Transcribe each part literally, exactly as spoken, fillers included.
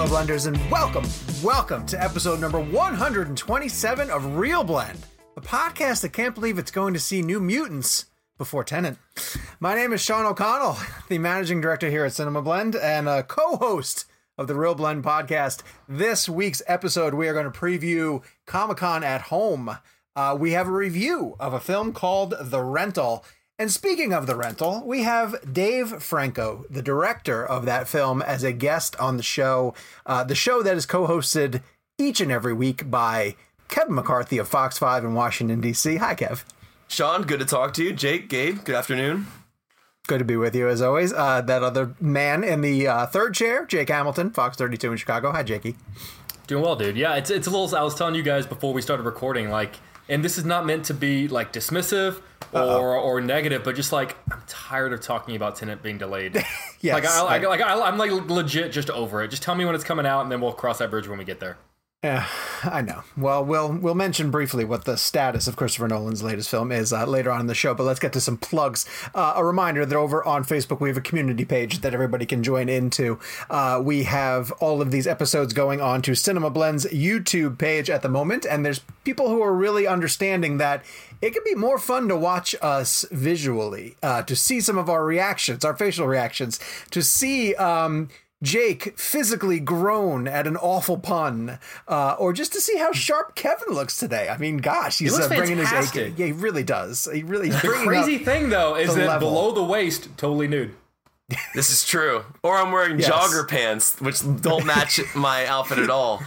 fellow blenders, and welcome, welcome to episode number one hundred twenty-seven of Real Blend, the podcast that can't believe it's going to see New Mutants before Tenet. My name is Sean O'Connell, the managing director here at Cinema Blend and a co-host of the Real Blend podcast. This week's episode, we are going to preview Comic-Con at Home. Uh, we have a review of a film called The Rental. And speaking of The Rental, we have Dave Franco, the director of that film, as a guest on the show. Uh, the show that is co-hosted each and every week by Kevin McCarthy of Fox five in Washington, D C. Hi, Kev. Sean, good to talk to you. Jake, Gabe, good afternoon. Good to be with you, as always. Uh, that other man in the uh, third chair, Jake Hamilton, Fox thirty-two in Chicago. Hi, Jakey. Doing well, dude. Yeah, it's it's a little... I was telling you guys before we started recording, like... And this is not meant to be, like, dismissive or or negative, but just, like, I'm tired of talking about Tenet being delayed. Yes. Like, I, I, like I, I'm, like, legit just over it. Just tell me when it's coming out, and then we'll cross that bridge when we get there. Yeah, I know. Well, we'll we'll mention briefly what the status of Christopher Nolan's latest film is uh, later on in the show, but let's get to some plugs. Uh, a reminder that over on Facebook, we have a community page that everybody can join into. Uh, we have all of these episodes going on to Cinema Blend's YouTube page at the moment, and there's people who are really understanding that it can be more fun to watch us visually, uh, to see some of our reactions, our facial reactions, to see... Um, Jake physically groan at an awful pun, uh, or just to see how sharp Kevin looks today. I mean, gosh, he's uh, bringing his A K. Yeah, he really does. He really. The crazy thing, though, is that level. below the waist, totally nude. This is true. Or I'm wearing yes. jogger pants, which don't match my outfit at all.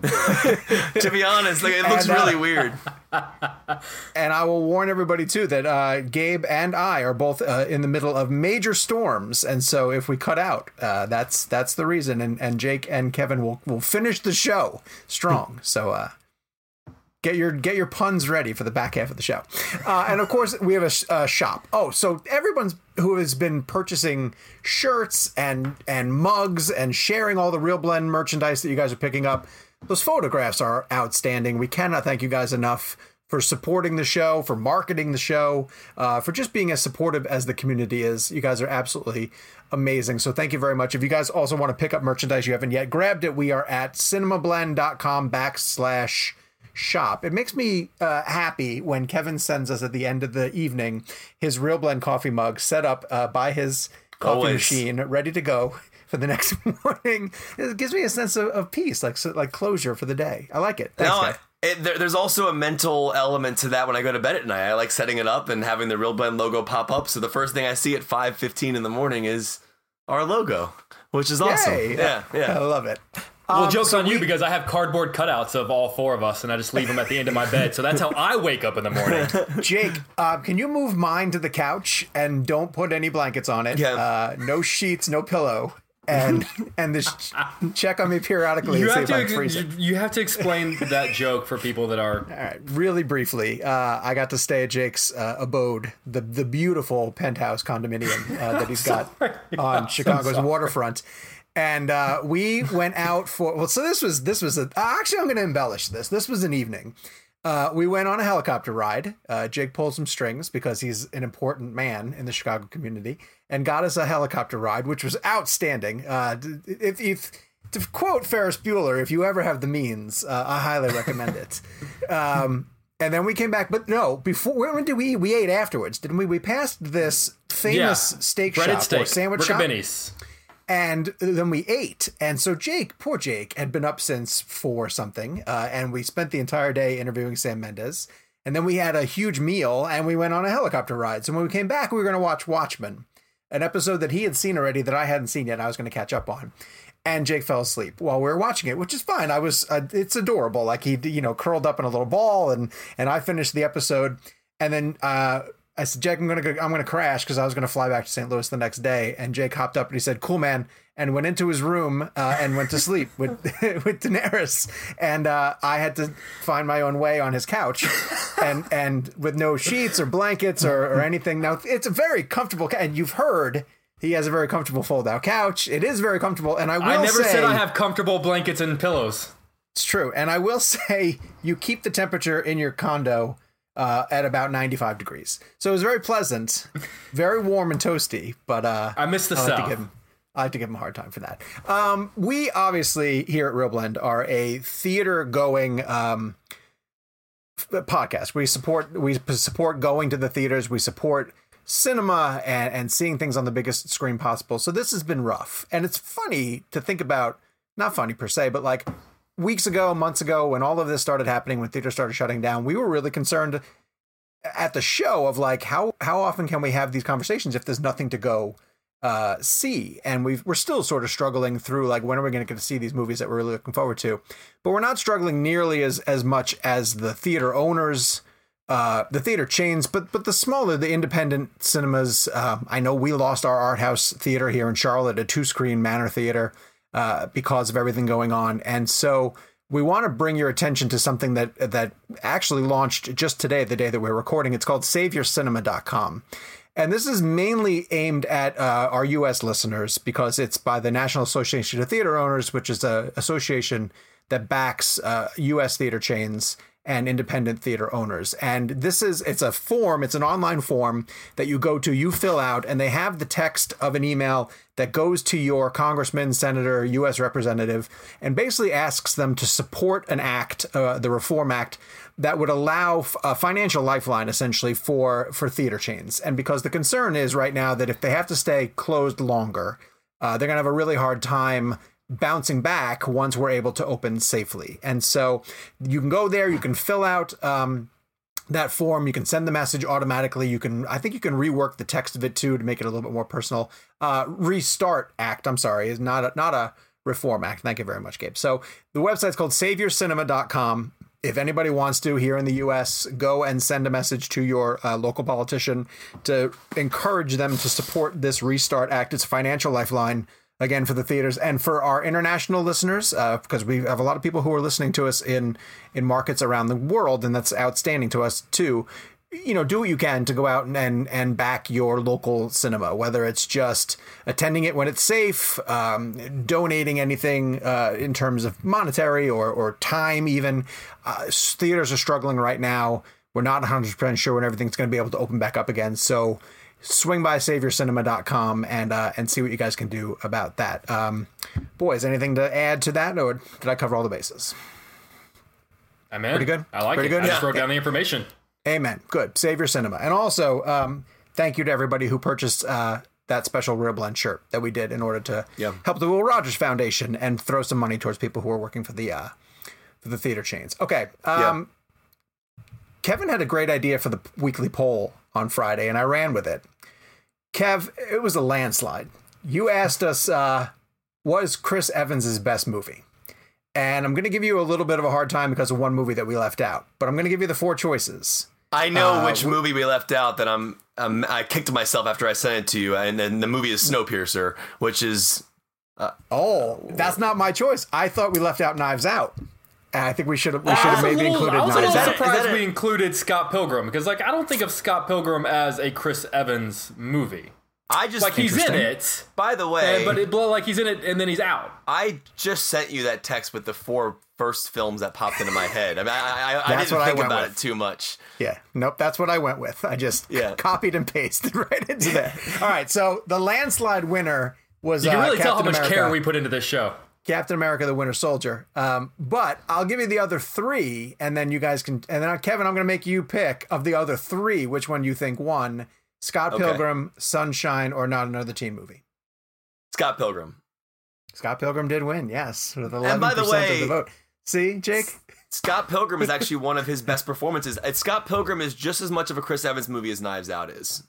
To be honest, like, it looks and, uh, really weird. And I will warn everybody, too, that uh, Gabe and I are both uh, in the middle of major storms. And so if we cut out, uh, that's that's the reason. And, and Jake and Kevin will, will finish the show strong. So uh, get your get your puns ready for the back half of the show. Uh, and, of course, we have a, a shop. Oh, so everyone's who has been purchasing shirts and and mugs and sharing all the Real Blend merchandise that you guys are picking up. Those photographs are outstanding. We cannot thank you guys enough for supporting the show, for marketing the show, uh, for just being as supportive as the community is. You guys are absolutely amazing. So thank you very much. If you guys also want to pick up merchandise you haven't yet grabbed it, we are at cinemablend.com backslash shop. It makes me uh, happy when Kevin sends us at the end of the evening his Real Blend coffee mug set up uh, by his coffee Always. machine, ready to go for the next morning. It gives me a sense of, of peace, like so, like closure for the day. I like it. Thanks, now, guys. It, there, there's also a mental element to that when I go to bed at night. I like setting it up and having the Real Blend logo pop up. So the first thing I see at five fifteen in the morning is our logo, which is awesome. Yay. Yeah, yeah. I love it. Well, Um, joke's so on we- you because I have cardboard cutouts of all four of us, and I just leave them at the end of my bed. So that's how I wake up in the morning. Jake, uh, can you move mine to the couch and don't put any blankets on it? Yeah. Uh, no sheets, no pillow. And and just check on me periodically You and see have, if I'm to, freezing. you, you have to explain that joke for people that are... All right, really briefly, uh, I got to stay at Jake's uh, abode, the the beautiful penthouse condominium uh, that he's got on Chicago's waterfront. And uh, we went out for, well, so this was, this was, a, actually, I'm going to embellish this. This was an evening. Uh, we went on a helicopter ride. Uh, Jake pulled some strings because he's an important man in the Chicago community and got us a helicopter ride, which was outstanding. Uh, if, if to quote Ferris Bueller, if you ever have the means, uh, I highly recommend it. Um, and then we came back, but no, before, when did we, we ate afterwards, didn't we? We passed this famous Yeah. steak Breaded shop steak. or sandwich shop. Benny's. And then we ate. And so Jake, poor Jake, had been up since four something. Uh, and we spent the entire day interviewing Sam Mendes. And then we had a huge meal and we went on a helicopter ride. So when we came back, we were going to watch Watchmen, an episode that he had seen already that I hadn't seen yet. And I was going to catch up on. And Jake fell asleep while we were watching it, which is fine. I was, uh, it's adorable. Like he, you know, curled up in a little ball and, and I finished the episode. And then, uh, I said, Jake, I'm going to go, I'm going to crash because I was going to fly back to Saint Louis the next day. And Jake hopped up and he said, cool, man. And went into his room uh, and went to sleep with with Daenerys. And uh, I had to find my own way on his couch and and with no sheets or blankets or, or anything. Now, it's a very comfortable couch. And you've heard he has a very comfortable fold-out couch. It is very comfortable. And I will I never say, said I have comfortable blankets and pillows. It's true. And I will say you keep the temperature in your condo Uh, at about ninety-five degrees. So it was very pleasant, very warm and toasty, but uh, I miss the I like to South. give him- I like to give him a hard time for that. Um, we obviously here at Real Blend are a theater going um, podcast. We support we support going to the theaters. We support cinema and, and seeing things on the biggest screen possible. So this has been rough, and it's funny to think about. Not funny per se, but like weeks ago, months ago, when all of this started happening, when theaters started shutting down, we were really concerned at the show of like how how often can we have these conversations if there's nothing to go uh see. And we've we're still sort of struggling through like when are we going to get to see these movies that we're really looking forward to, but we're not struggling nearly as as much as the theater owners, uh the theater chains, but but the smaller, the independent cinemas. um I know we lost our art house theater here in Charlotte, a two screen Manor Theater, uh because of everything going on. And so we want to bring your attention to something that that actually launched just today, the day that we're recording. It's called savior cinema dot com. And this is mainly aimed at uh, our U S listeners because it's by the National Association of Theater Owners, which is an association that backs uh, U S theater chains and independent theater owners. And this is, it's a form, it's an online form that you go to, you fill out, and they have the text of an email that goes to your congressman, senator, U S representative, and basically asks them to support an act, uh, the Reform Act, that would allow a financial lifeline essentially for, for theater chains. And because the concern is right now that if they have to stay closed longer, uh, they're going to have a really hard time bouncing back once we're able to open safely. And so you can go there, you can fill out um, that form, you can send the message automatically. You can, I think you can rework the text of it too to make it a little bit more personal. Uh, Restart Act, I'm sorry, is not a, not a Reform Act. Thank you very much, Gabe. So the website's called savior cinema dot com. If anybody wants to here in the U S, go and send a message to your uh, local politician to encourage them to support this Restart Act. It's a financial lifeline, again, for the theaters and for our international listeners, uh, because we have a lot of people who are listening to us in in markets around the world, and that's outstanding to us too. You know, do what you can to go out and, and, and back your local cinema, whether it's just attending it when it's safe, um, donating anything uh, in terms of monetary or, or time even. Uh, theaters are struggling right now. We're not one hundred percent sure when everything's going to be able to open back up again. So swing by savior cinema dot com and uh, and see what you guys can do about that. Um, boys, anything to add to that, or did I cover all the bases? I'm in. Pretty good? I like Pretty it. good? I just Yeah. wrote down the information. Amen. Good. Savior Cinema. And also, um, thank you to everybody who purchased uh, that special Real Blend shirt that we did in order to Yeah. help the Will Rogers Foundation and throw some money towards people who are working for the uh, for the theater chains. Okay. Um, yeah. Kevin had a great idea for the weekly poll on Friday, and I ran with it. Kev, it was a landslide. You asked us, uh, what is Chris Evans' best movie? And I'm going to give you a little bit of a hard time because of one movie that we left out. But I'm going to give you the four choices. I know Uh, which we- movie we left out that I'm, I'm I kicked myself after I sent it to you, and then the movie is Snowpiercer, which is Oh, that's not my choice. I thought we left out Knives Out. And I think we should have we I should have was a maybe little, included I was a Knives little Out. Is that- surprised is that we a- included Scott Pilgrim because, like, I don't think of Scott Pilgrim as a Chris Evans movie. I just Like, he's in Interesting. it, By the way, and, but it, but, like he's in it and then he's out. I just sent you that text with the four first films that popped into my head. I mean, I, I, I That's didn't what I think went about with. it too much. Yeah, nope, that's what I went with. I just Yeah. copied and pasted right into there. All right, so the landslide winner was You can uh, really tell how Captain much America. care we put into this show. Captain America: The Winter Soldier. Um, but I'll give you the other three, and then you guys can. And then Kevin, I'm going to make you pick of the other three which one you think won: Scott Okay. Pilgrim, Sunshine, or Not Another Teen Movie. Scott Pilgrim. Scott Pilgrim did win, yes, with And eleven by the percent of way- the vote. See, Jake? Scott Pilgrim is actually one of his best performances. And Scott Pilgrim is just as much of a Chris Evans movie as Knives Out is.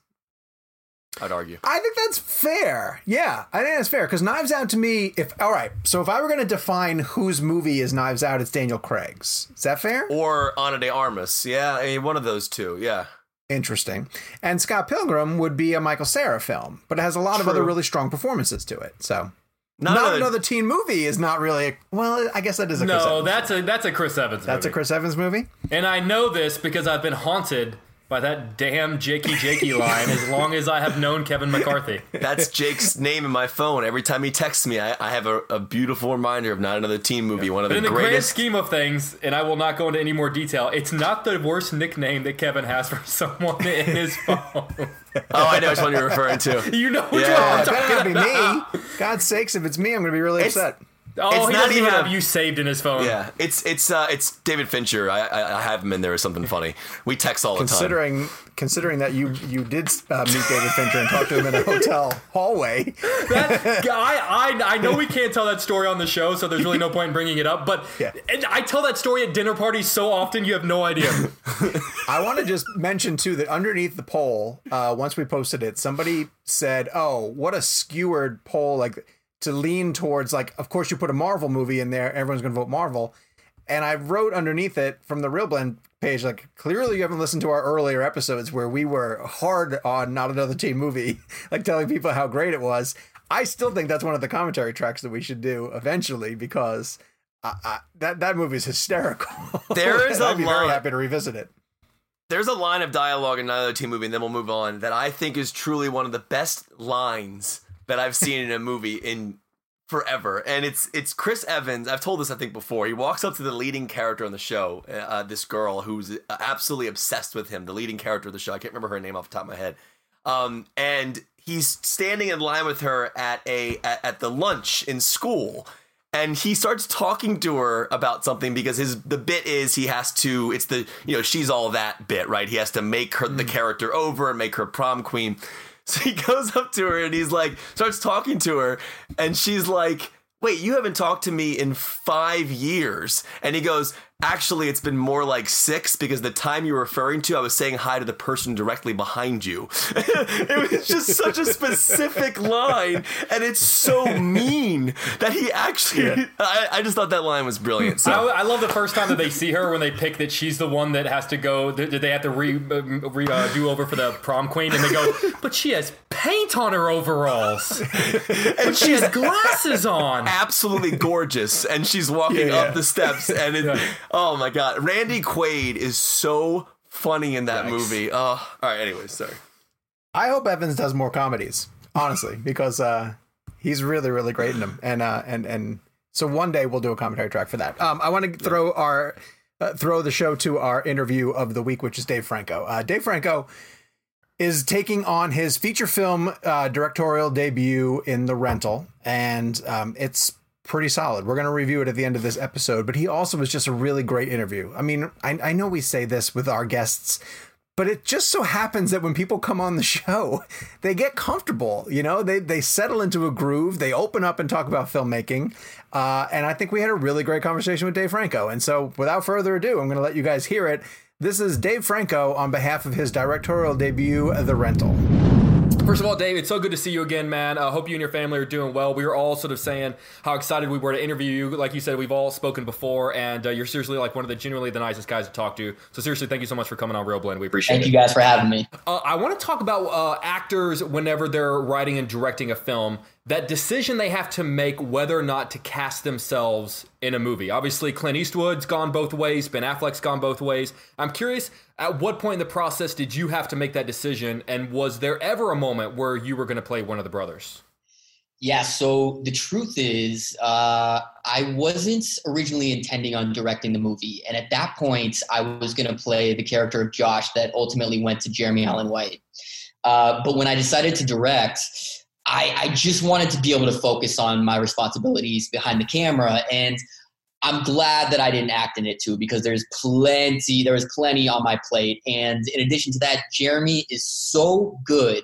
I'd argue. I think that's fair. Yeah, I think that's fair because Knives Out to me, if all right, so if I were going to define whose movie is Knives Out, it's Daniel Craig's. Is that fair? Or Ana de Armas. Yeah, I mean, one of those two. Yeah. Interesting. And Scott Pilgrim would be a Michael Cera film, but it has a lot of True. other really strong performances to it. So Not, not another, another teen movie is not really. A, well, I guess that is a Chris No, Evans. that's a that's a Chris Evans movie. That's a Chris Evans movie. And I know this because I've been haunted by that damn Jakey Jakey line as long as I have known Kevin McCarthy. That's Jake's name in my phone. Every time he texts me, I, I have a, a beautiful reminder of Not Another Teen Movie. Yeah. One of but the in the greatest. grand scheme of things, and I will not go into any more detail, it's not the worst nickname that Kevin has for someone in his phone. Oh, I know which one you're referring to. You know which Yeah. one I'm It talking better not about. be me. God's sakes, if it's me, I'm going to be really It's- upset. Oh, It's he not doesn't even even have a- you saved in his phone. Yeah, it's it's uh, it's David Fincher. I, I I have him in there as something funny. We text all the time. Considering considering that you you did uh, meet David Fincher and talk to him in a hotel hallway. That, I, I I know we can't tell that story on the show, so there's really no point in bringing it up. But Yeah. and I tell that story at dinner parties so often, you have no idea. I want to just mention too that underneath the poll, uh, once we posted it, somebody said, "Oh, what a skewered poll!" Like to lean towards, like, of course you put a Marvel movie in there, everyone's going to vote Marvel. And I wrote underneath it from the Real Blend page, like, clearly you haven't listened to our earlier episodes where we were hard on Not Another Teen Movie, like telling people how great it was. I still think that's one of the commentary tracks that we should do eventually because I, I, that that movie is hysterical. There is And a I'd be very lot- happy to revisit it. There's a line of dialogue in Not Another Teen Movie, and then we'll move on, that I think is truly one of the best lines that I've seen in a movie in forever. And it's it's Chris Evans. I've told this, I think, before. He walks up to the leading character on the show, uh, this girl who's absolutely obsessed with him, the leading character of the show. I can't remember her name off the top of my head. Um, and he's standing in line with her at a at, at the lunch in school. And he starts talking to her about something because his the bit is he has to, it's the, you know, she's all that bit, right? He has to make her the character over and make her prom queen. So he goes up to her and he's like, starts talking to her, and she's like, wait, you haven't talked to me in five years. And he goes, actually, it's been more like six, because the time you're referring to, I was saying hi to the person directly behind you. It was just such a specific line, and it's so mean that he actually, Yeah. I, I just thought that line was brilliant. So. I, I love the first time that they see her when they pick that she's the one that has to go. That they have to re, re uh, do over for the prom queen, and they go, but she has paint on her overalls, and she has glasses on. Absolutely gorgeous, and she's walking Yeah, up yeah. the steps, and it, Yeah. oh my god, Randy Quaid is so funny in that Yikes. movie. Oh, all right. Anyways, sorry. I hope Evans does more comedies, honestly, because uh, he's really, really great in them. And uh, and and so one day we'll do a commentary track for that. Um, I want to throw our uh, throw the show to our interview of the week, which is Dave Franco. Uh, Dave Franco is taking on his feature film uh, directorial debut in The Rental, and um, it's pretty solid. We're going to review it at the end of this episode, but he also was just a really great interview. I mean, I, I know we say this with our guests, but it just so happens that when people come on the show, they get comfortable, you know, they they settle into a groove, they open up and talk about filmmaking. Uh, and I think we had a really great conversation with Dave Franco. And so without further ado, I'm going to let you guys hear it. This is Dave Franco on behalf of his directorial debut, The Rental. First of all, Dave, it's so good to see you again, man. I uh, hope you and your family are doing well. We were all sort of saying how excited we were to interview you. Like you said, we've all spoken before, and uh, you're seriously like one of the genuinely the nicest guys to talk to. So seriously, thank you so much for coming on Real Blend. We appreciate Thank it. you guys for having me. Uh, I want to talk about uh, actors whenever they're writing and directing a film. That decision they have to make whether or not to cast themselves in a movie. Obviously, Clint Eastwood's gone both ways. Ben Affleck's gone both ways. I'm curious, at what point in the process did you have to make that decision? And was there ever a moment where you were going to play one of the brothers? Yeah, so the truth is, uh, I wasn't originally intending on directing the movie. And at that point, I was going to play the character of Josh that ultimately went to Jeremy Allen White. Uh, but when I decided to direct, I, I just wanted to be able to focus on my responsibilities behind the camera. And I'm glad that I didn't act in it too, because there's plenty, there was plenty on my plate. And in addition to that, Jeremy is so good.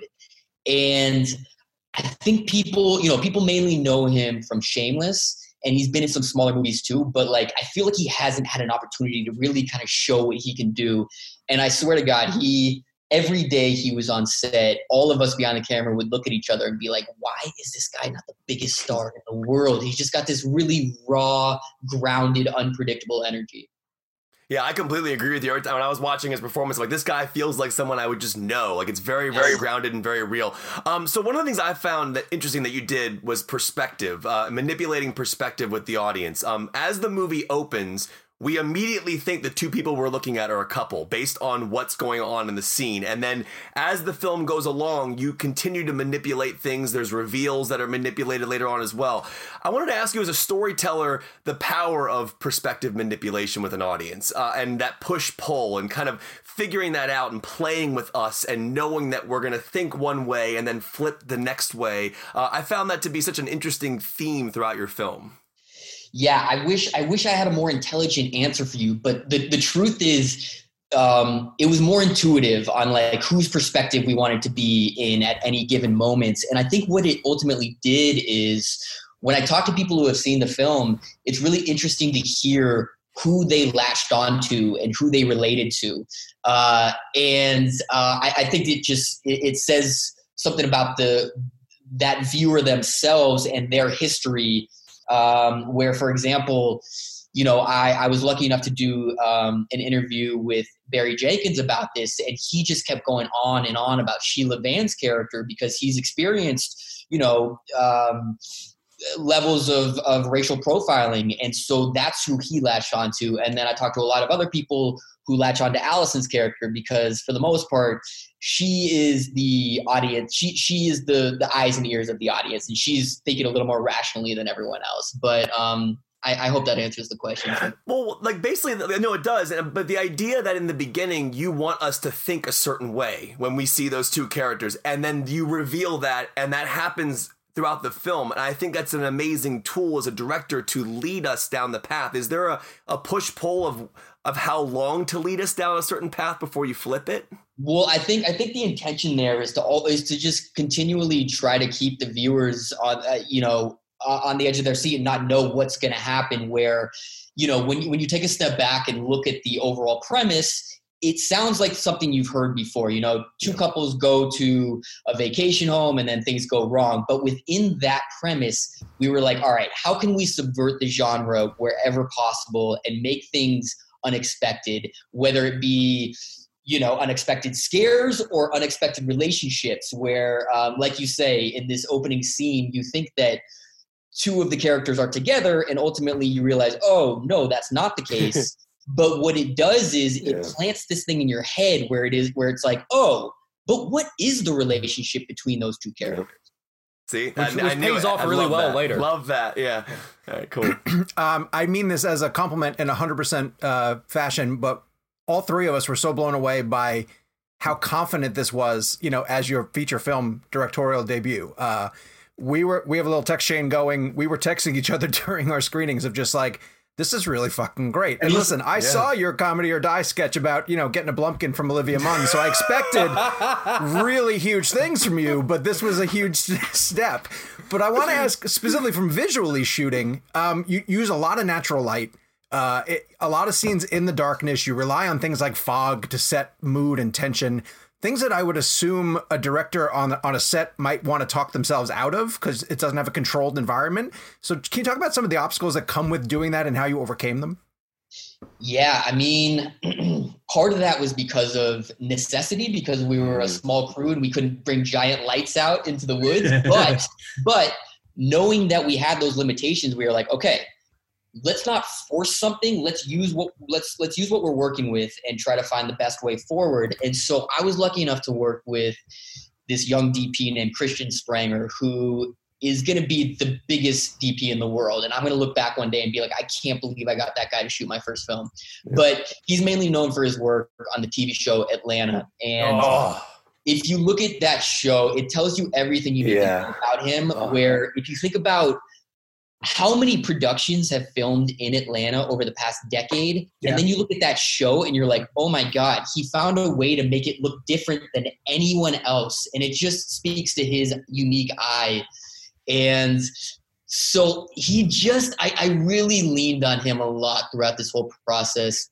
And I think people, you know, people mainly know him from Shameless, and he's been in some smaller movies too, but like, I feel like he hasn't had an opportunity to really kind of show what he can do. And I swear to God, he, every day he was on set, all of us behind the camera would look at each other and be like, why is this guy not the biggest star in the world? He's just got this really raw, grounded, unpredictable energy. Yeah, I completely agree with you. When I was watching his performance, like, this guy feels like someone I would just know. Like, it's very, very Yes. grounded and very real. Um, so one of the things I found that interesting that you did was perspective, uh, manipulating perspective with the audience. Um, as the movie opens, we immediately think the two people we're looking at are a couple based on what's going on in the scene. And then as the film goes along, you continue to manipulate things. There's reveals that are manipulated later on as well. I wanted to ask you, as a storyteller, the power of perspective manipulation with an audience uh, and that push-pull and kind of figuring that out and playing with us and knowing that we're going to think one way and then flip the next way. Uh, I found that to be such an interesting theme throughout your film. Yeah, I wish I wish I had a more intelligent answer for you, but the, the truth is um, it was more intuitive on like whose perspective we wanted to be in at any given moment. And I think what it ultimately did is when I talk to people who have seen the film, it's really interesting to hear who they latched onto and who they related to. Uh, and uh, I, I think it just it, it says something about the that viewer themselves and their history. Um, where, for example, you know, I, I was lucky enough to do um, an interview with Barry Jenkins about this, and he just kept going on and on about Sheila Van's character because he's experienced, you know, um, levels of, of racial profiling. And so that's who he latched onto. And then I talked to a lot of other people who latch onto Allison's character because for the most part, she is the audience. She she is the the eyes and ears of the audience, and she's thinking a little more rationally than everyone else. But um, I, I hope that answers the question. Well, like basically, no, it does. But the idea that in the beginning you want us to think a certain way when we see those two characters, and then you reveal that, and that happens throughout the film. And I think that's an amazing tool as a director to lead us down the path. Is there a, a push-pull of of how long to lead us down a certain path before you flip it? Well, I think I think the intention there is to always to just continually try to keep the viewers on, uh, you know, uh, on the edge of their seat and not know what's going to happen. Where, you know, when you, when you take a step back and look at the overall premise, it sounds like something you've heard before. You know, two couples go to a vacation home and then things go wrong. But within that premise, we were like, all right, how can we subvert the genre wherever possible and make things unexpected, whether it be, you know, unexpected scares or unexpected relationships where, um, like you say, in this opening scene, you think that two of the characters are together and ultimately you realize, oh, no, that's not the case. But what it does is it yeah. plants this thing in your head where it is, where it's like, oh, but what is the relationship between those two characters? See, which, I, which I pays it. off I really well that. later. Love that. Yeah. All right, cool. um, I mean this as a compliment in a hundred percent uh, fashion, but all three of us were so blown away by how confident this was, you know, as your feature film directorial debut. Uh, we were, we have a little text chain going. We were texting each other during our screenings of just like, this is really fucking great. And listen, I yeah. saw your Comedy or Die sketch about, you know, getting a Blumpkin from Olivia Munn. So I expected really huge things from you, but this was a huge step. But I want to ask specifically from visually shooting, um, you use a lot of natural light, uh, it, a lot of scenes in the darkness. You rely on things like fog to set mood and tension. Things that I would assume a director on on a set might want to talk themselves out of because it doesn't have a controlled environment. So can you talk about some of the obstacles that come with doing that and how you overcame them? Yeah, I mean, part of that was because of necessity, because we were a small crew and we couldn't bring giant lights out into the woods. But but knowing that we had those limitations, we were like, okay, let's not force something. Let's use what let's let's use what we're working with and try to find the best way forward. And so I was lucky enough to work with this young D P named Christian Spranger, who is going to be the biggest D P in the world. And I'm going to look back one day and be like, I can't believe I got that guy to shoot my first film. Yeah. But he's mainly known for his work on the T V show Atlanta. And oh. if you look at that show, it tells you everything you need yeah. to know about him. Oh. Where if you think about how many productions have filmed in Atlanta over the past decade, yeah. and then you look at that show and you're like, oh my God, he found a way to make it look different than anyone else. And it just speaks to his unique eye. And so he just, I, I really leaned on him a lot throughout this whole process.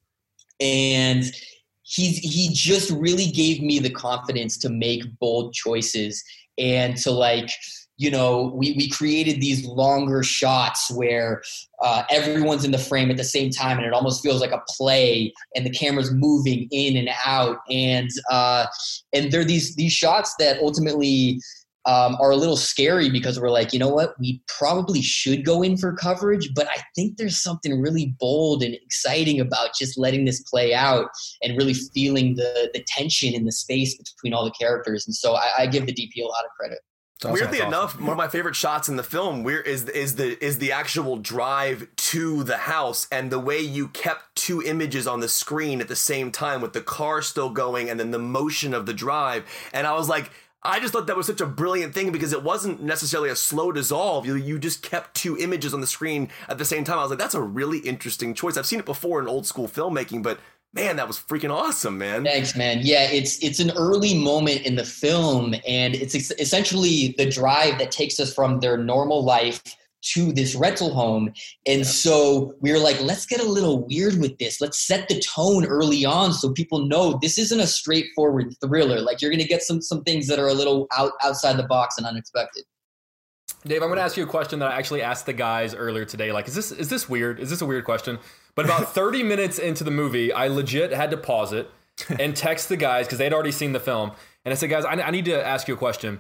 And he's, he just really gave me the confidence to make bold choices and to like, you know, we, we created these longer shots where uh, everyone's in the frame at the same time and it almost feels like a play and the camera's moving in and out. And uh, and there are these these shots that ultimately um, are a little scary because we're like, you know what, we probably should go in for coverage, but I think there's something really bold and exciting about just letting this play out and really feeling the the tension in the space between all the characters. And so I, I give the D P a lot of credit. Awesome. Weirdly enough, one of my favorite shots in the film where is is the is the actual drive to the house, and the way you kept two images on the screen at the same time with the car still going and then the motion of the drive. And I was like, I just thought that was such a brilliant thing because it wasn't necessarily a slow dissolve. You you just kept two images on the screen at the same time. I was like, that's a really interesting choice. I've seen it before in old school filmmaking, but man, that was freaking awesome, man. Thanks, man. Yeah, it's it's an early moment in the film, and it's ex- essentially the drive that takes us from their normal life to this rental home. And yeah. so we were like, let's get a little weird with this. Let's set the tone early on so people know this isn't a straightforward thriller. Like, you're going to get some some things that are a little out, outside the box and unexpected. Dave, I'm going to ask you a question that I actually asked the guys earlier today. Like, is this is this weird? Is this a weird question? But about thirty minutes into the movie, I legit had to pause it and text the guys because they'd already seen the film. And I said, guys, I, I need to ask you a question.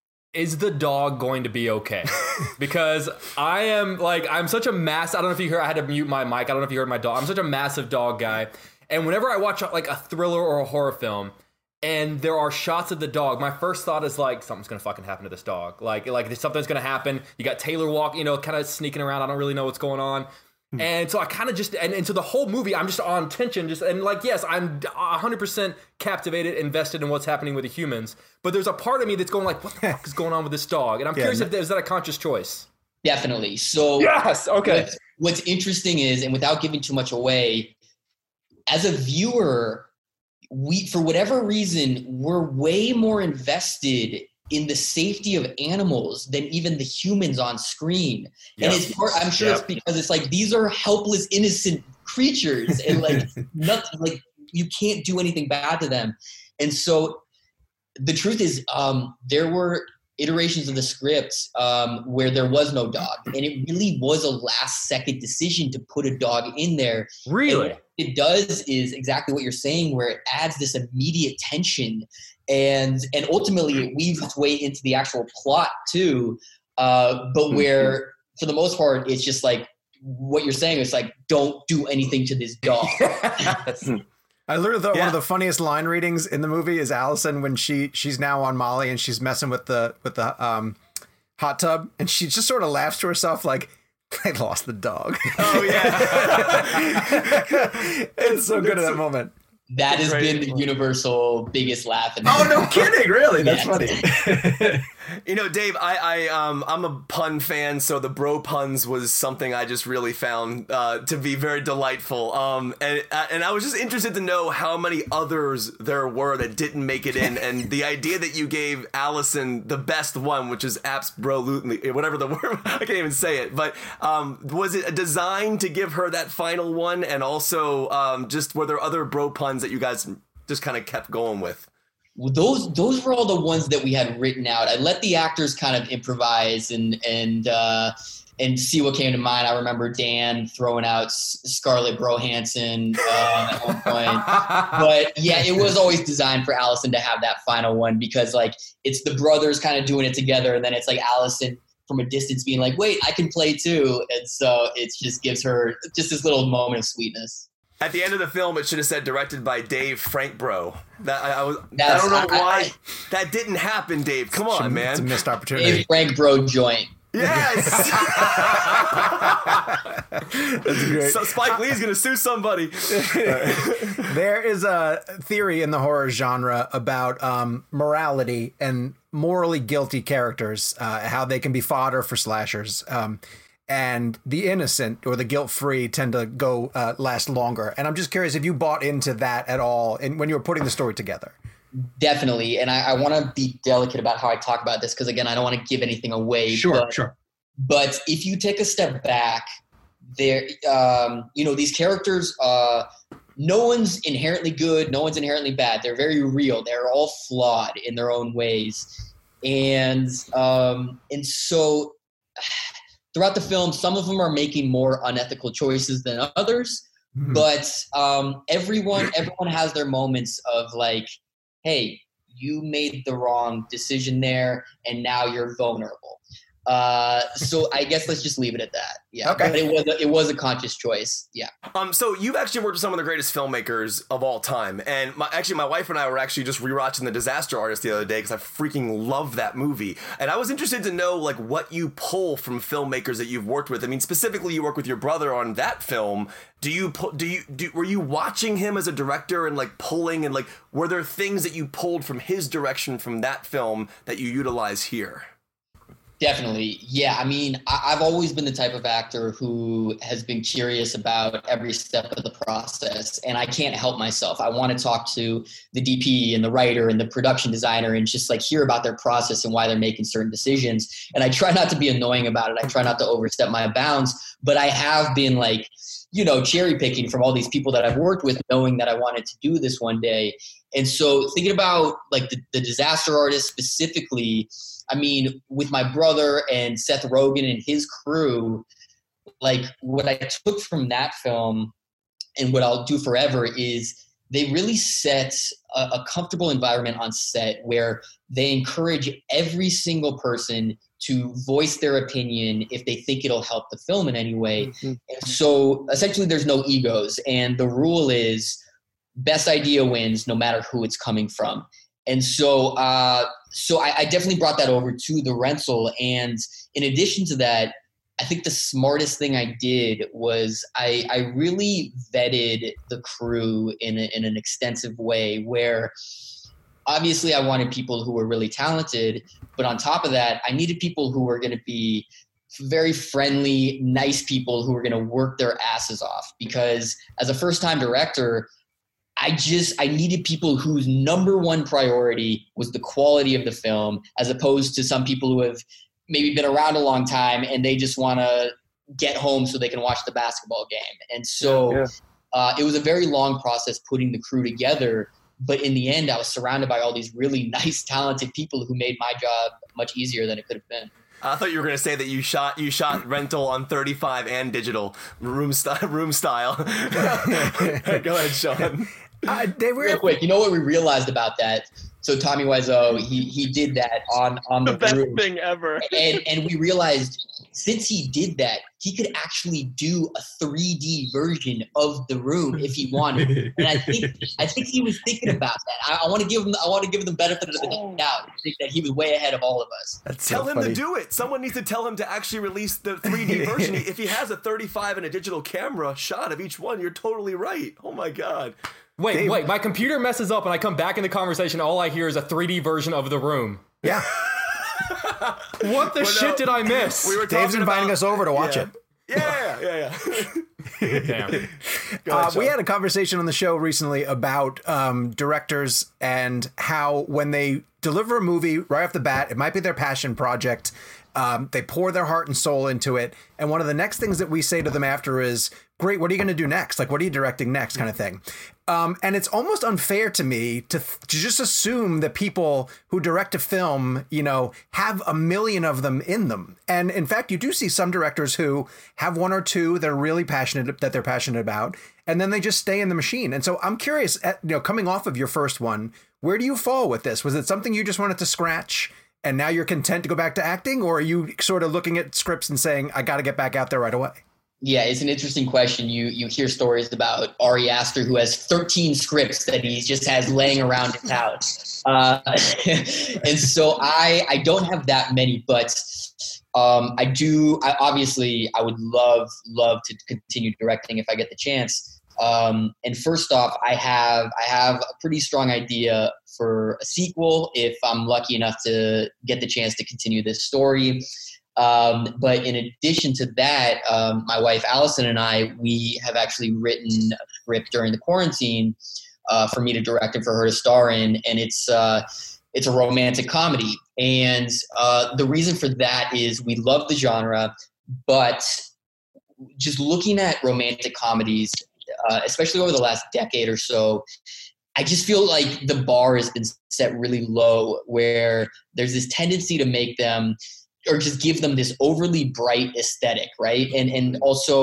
Is the dog going to be okay? Because I am like, I'm such a mass. I don't know if you heard, I had to mute my mic. I don't know if you heard my dog. I'm such a massive dog guy. And whenever I watch like a thriller or a horror film, and there are shots of the dog, my first thought is like, something's gonna fucking happen to this dog. Like, like something's gonna happen. You got Taylor walk, you know, kind of sneaking around. I don't really know what's going on. Hmm. And so I kind of just, and, and so the whole movie, I'm just on tension, just, and like, yes, I'm one hundred percent captivated, invested in what's happening with the humans. But there's a part of me that's going like, what the fuck is going on with this dog? And I'm yeah, curious if is that a conscious choice? Definitely. So yes, okay. What's, what's interesting is, and without giving too much away, as a viewer, we, for whatever reason, we're way more invested in the safety of animals than even the humans on screen. Yep. And it's part, I'm sure yep. it's because it's like, these are helpless, innocent creatures, and like nothing, like you can't do anything bad to them. And so the truth is, um, there were iterations of the script um, where there was no dog, and it really was a last second decision to put a dog in there. Really? And what it does is exactly what you're saying, where it adds this immediate tension, and and ultimately it weaves its way into the actual plot too. Uh, but where for the most part, it's just like what you're saying. It's like, don't do anything to this dog. I learned that yeah. one of the funniest line readings in the movie is Allison when she she's now on Molly and she's messing with the with the um, hot tub, and she just sort of laughs to herself like, I lost the dog. Oh yeah, it's so good at that moment. That has been the universal biggest laugh. In oh, no kidding. Really? That's yes. funny. You know, Dave, I, I, um, I'm a pun fan, so the bro puns was something I just really found uh, to be very delightful. Um, and and I was just interested to know how many others there were that didn't make it in, and the idea that you gave Allison the best one, which is apps bro whatever the word, I can't even say it. But um, was it a design to give her that final one, and also um, just were there other bro puns that you guys just kind of kept going with? Well, those those were all the ones that we had written out. I let the actors kind of improvise and and uh, and see what came to mind. I remember Dan throwing out Scarlett Brohanson uh, at one point, but yeah, it was always designed for Allison to have that final one, because like it's the brothers kind of doing it together, and then it's like Allison from a distance being like, "Wait, I can play too," and so it just gives her just this little moment of sweetness. At the end of the film, it should have said directed by Dave Frankbro. That I, I was. I don't know why I, I, that didn't happen, Dave. Come on, man. It's a missed opportunity. Dave Frankbro joint. Yes. That's great. So Spike Lee's gonna sue somebody. There is a theory in the horror genre about um, morality and morally guilty characters, uh, how they can be fodder for slashers. Um, And the innocent or the guilt-free tend to go uh, last longer. And I'm just curious if you bought into that at all in, when you were putting the story together. Definitely. And I, I want to be delicate about how I talk about this, because, again, I don't want to give anything away. Sure, but, sure. But if you take a step back, there, um, you know, these characters, uh, no one's inherently good. No one's inherently bad. They're very real. They're all flawed in their own ways. And um, and so... throughout the film, some of them are making more unethical choices than others, mm-hmm. but um, everyone everyone has their moments of like, hey, you made the wrong decision there, and now you're vulnerable. Uh, so I guess let's just leave it at that. Yeah. Okay. But it was a, it was a conscious choice. Yeah. Um, so you've actually worked with some of the greatest filmmakers of all time, and my, actually, my wife and I were actually just rewatching The Disaster Artist the other day because I freaking love that movie, and I was interested to know like what you pull from filmmakers that you've worked with. I mean, specifically, you work with your brother on that film. Do you pull, do you do, were you watching him as a director and like pulling and like were there things that you pulled from his direction from that film that you utilize here? Definitely. Yeah. I mean, I, I've always been the type of actor who has been curious about every step of the process, and I can't help myself. I want to talk to the D P and the writer and the production designer and just like hear about their process and why they're making certain decisions. And I try not to be annoying about it. I try not to overstep my bounds, but I have been like, you know, cherry picking from all these people that I've worked with, knowing that I wanted to do this one day. And so thinking about like the, the Disaster Artist specifically, I mean, with my brother and Seth Rogen and his crew, like what I took from that film and what I'll do forever is they really set a, a comfortable environment on set where they encourage every single person to voice their opinion if they think it'll help the film in any way. Mm-hmm. And so essentially there's no egos. And the rule is best idea wins no matter who it's coming from. And so, uh, so I, I definitely brought that over to the rental. And in addition to that, I think the smartest thing I did was I, I really vetted the crew in, a, in an extensive way where obviously I wanted people who were really talented, but on top of that, I needed people who were going to be very friendly, nice people who were going to work their asses off. Because as a first-time director, I just, I needed people whose number one priority was the quality of the film, as opposed to some people who have maybe been around a long time and they just want to get home so they can watch the basketball game. And so yeah. uh, it was a very long process putting the crew together. But in the end, I was surrounded by all these really nice, talented people who made my job much easier than it could have been. I thought you were going to say that you shot you shot rental on thirty-five and digital room style. Room style. Go ahead, Sean. Uh, they were real quick. You know what we realized about that? So Tommy Wiseau, he he did that on on the, the best room. thing ever. And and we realized since he did that, he could actually do a three D version of the room if he wanted. And I think I think he was thinking about that. I, I want to give him I want to give him the benefit of the doubt. I think that he was way ahead of all of us. That's tell so him funny. to do it. Someone needs to tell him to actually release the three D version. If he has a thirty-five and a digital camera shot of each one, you're totally right. Oh my God. Wait, Dave. wait, my computer messes up and I come back in the conversation, all I hear is a three D version of the room. Yeah. What the well, shit no, did I miss? We were Dave's inviting about, us over to watch yeah. it. Yeah, yeah, yeah. Damn. Go ahead, uh, we had a conversation on the show recently about um, directors and how when they deliver a movie right off the bat, it might be their passion project. Um, they pour their heart and soul into it. And one of the next things that we say to them after is, great, what are you going to do next? Like, what are you directing next kind of thing? Um, and it's almost unfair to me to, to just assume that people who direct a film, you know, have a million of them in them. And in fact, you do see some directors who have one or two they're really passionate, that they're passionate about, and then they just stay in the machine. And so I'm curious, at, you know, coming off of your first one, where do you fall with this? Was it something you just wanted to scratch and now you're content to go back to acting? Or are you sort of looking at scripts and saying, I got to get back out there right away? Yeah, it's an interesting question. You you hear stories about Ari Aster, who has thirteen scripts that he just has laying around his house. Uh, and so I I don't have that many, but um, I do. I, obviously, I would love, love to continue directing if I get the chance. Um, and first off, I have I have a pretty strong idea for a sequel if I'm lucky enough to get the chance to continue this story. Um, but in addition to that, um, my wife Allison and I, we have actually written a script during the quarantine uh, for me to direct and for her to star in, and it's uh, it's a romantic comedy. And uh, the reason for that is we love the genre, but just looking at romantic comedies, uh, especially over the last decade or so, I just feel like the bar has been set really low, where there's this tendency to make them or just give them this overly bright aesthetic, right? And and also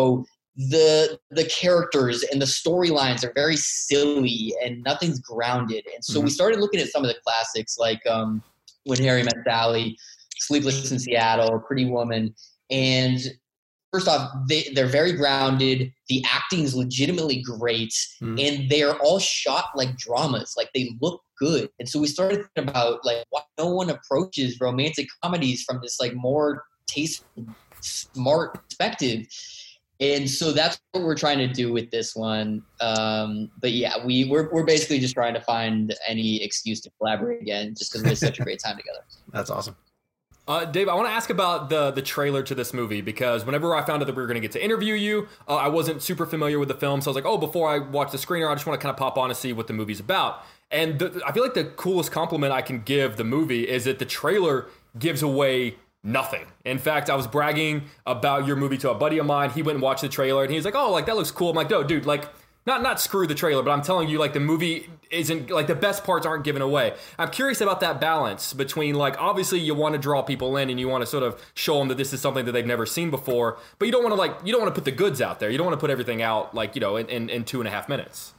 the the characters and the storylines are very silly and nothing's grounded. And so mm-hmm. we started looking at some of the classics like um, When Harry Met Sally, Sleepless in Seattle, Pretty Woman. And first off, they, they're very grounded. The acting is legitimately great. Mm. And they're all shot like dramas. Like, they look good. And so we started thinking about, like, why no one approaches romantic comedies from this, like, more tasteful, smart perspective. And so that's what we're trying to do with this one. Um, but, yeah, we, we're, we're basically just trying to find any excuse to collaborate again just because we had such a great time together. That's awesome. Uh, Dave, I want to ask about the the trailer to this movie, because whenever I found out that we were going to get to interview you, uh, I wasn't super familiar with the film. So I was like, oh, before I watch the screener, I just want to kind of pop on and see what the movie's about. And the, I feel like the coolest compliment I can give the movie is that the trailer gives away nothing. In fact, I was bragging about your movie to a buddy of mine. He went and watched the trailer, and he was like, oh, like, that looks cool. I'm like, no, dude, like, Not not screw the trailer, but I'm telling you, like, the movie isn't, like, the best parts aren't given away. I'm curious about that balance between, like, obviously you want to draw people in and you want to sort of show them that this is something that they've never seen before, but you don't want to, like, you don't want to put the goods out there. You don't want to put everything out, like, you know, in, in, in two and a half minutes.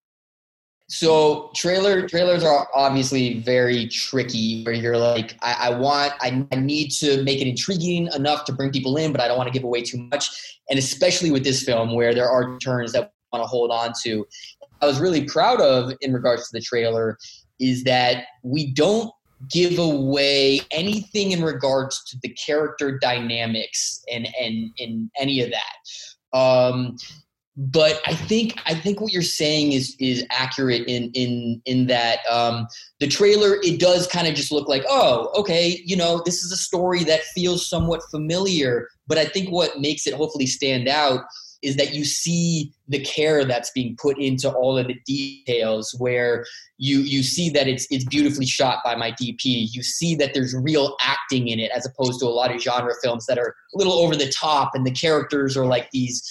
So trailer trailers are obviously very tricky, where you're like, I, I want, I, I need to make it intriguing enough to bring people in, but I don't want to give away too much. And especially with this film, where there are turns that want to hold on to. I was really proud of in regards to the trailer is that we don't give away anything in regards to the character dynamics and and and any of that. Um, but I think I think what you're saying is is accurate in in in that um, the trailer, it does kind of just look like, oh, okay, you know, this is a story that feels somewhat familiar. But I think what makes it hopefully stand out is that you see the care that's being put into all of the details, where you you see that it's it's beautifully shot by my D P. You see that there's real acting in it, as opposed to a lot of genre films that are a little over the top and the characters are like these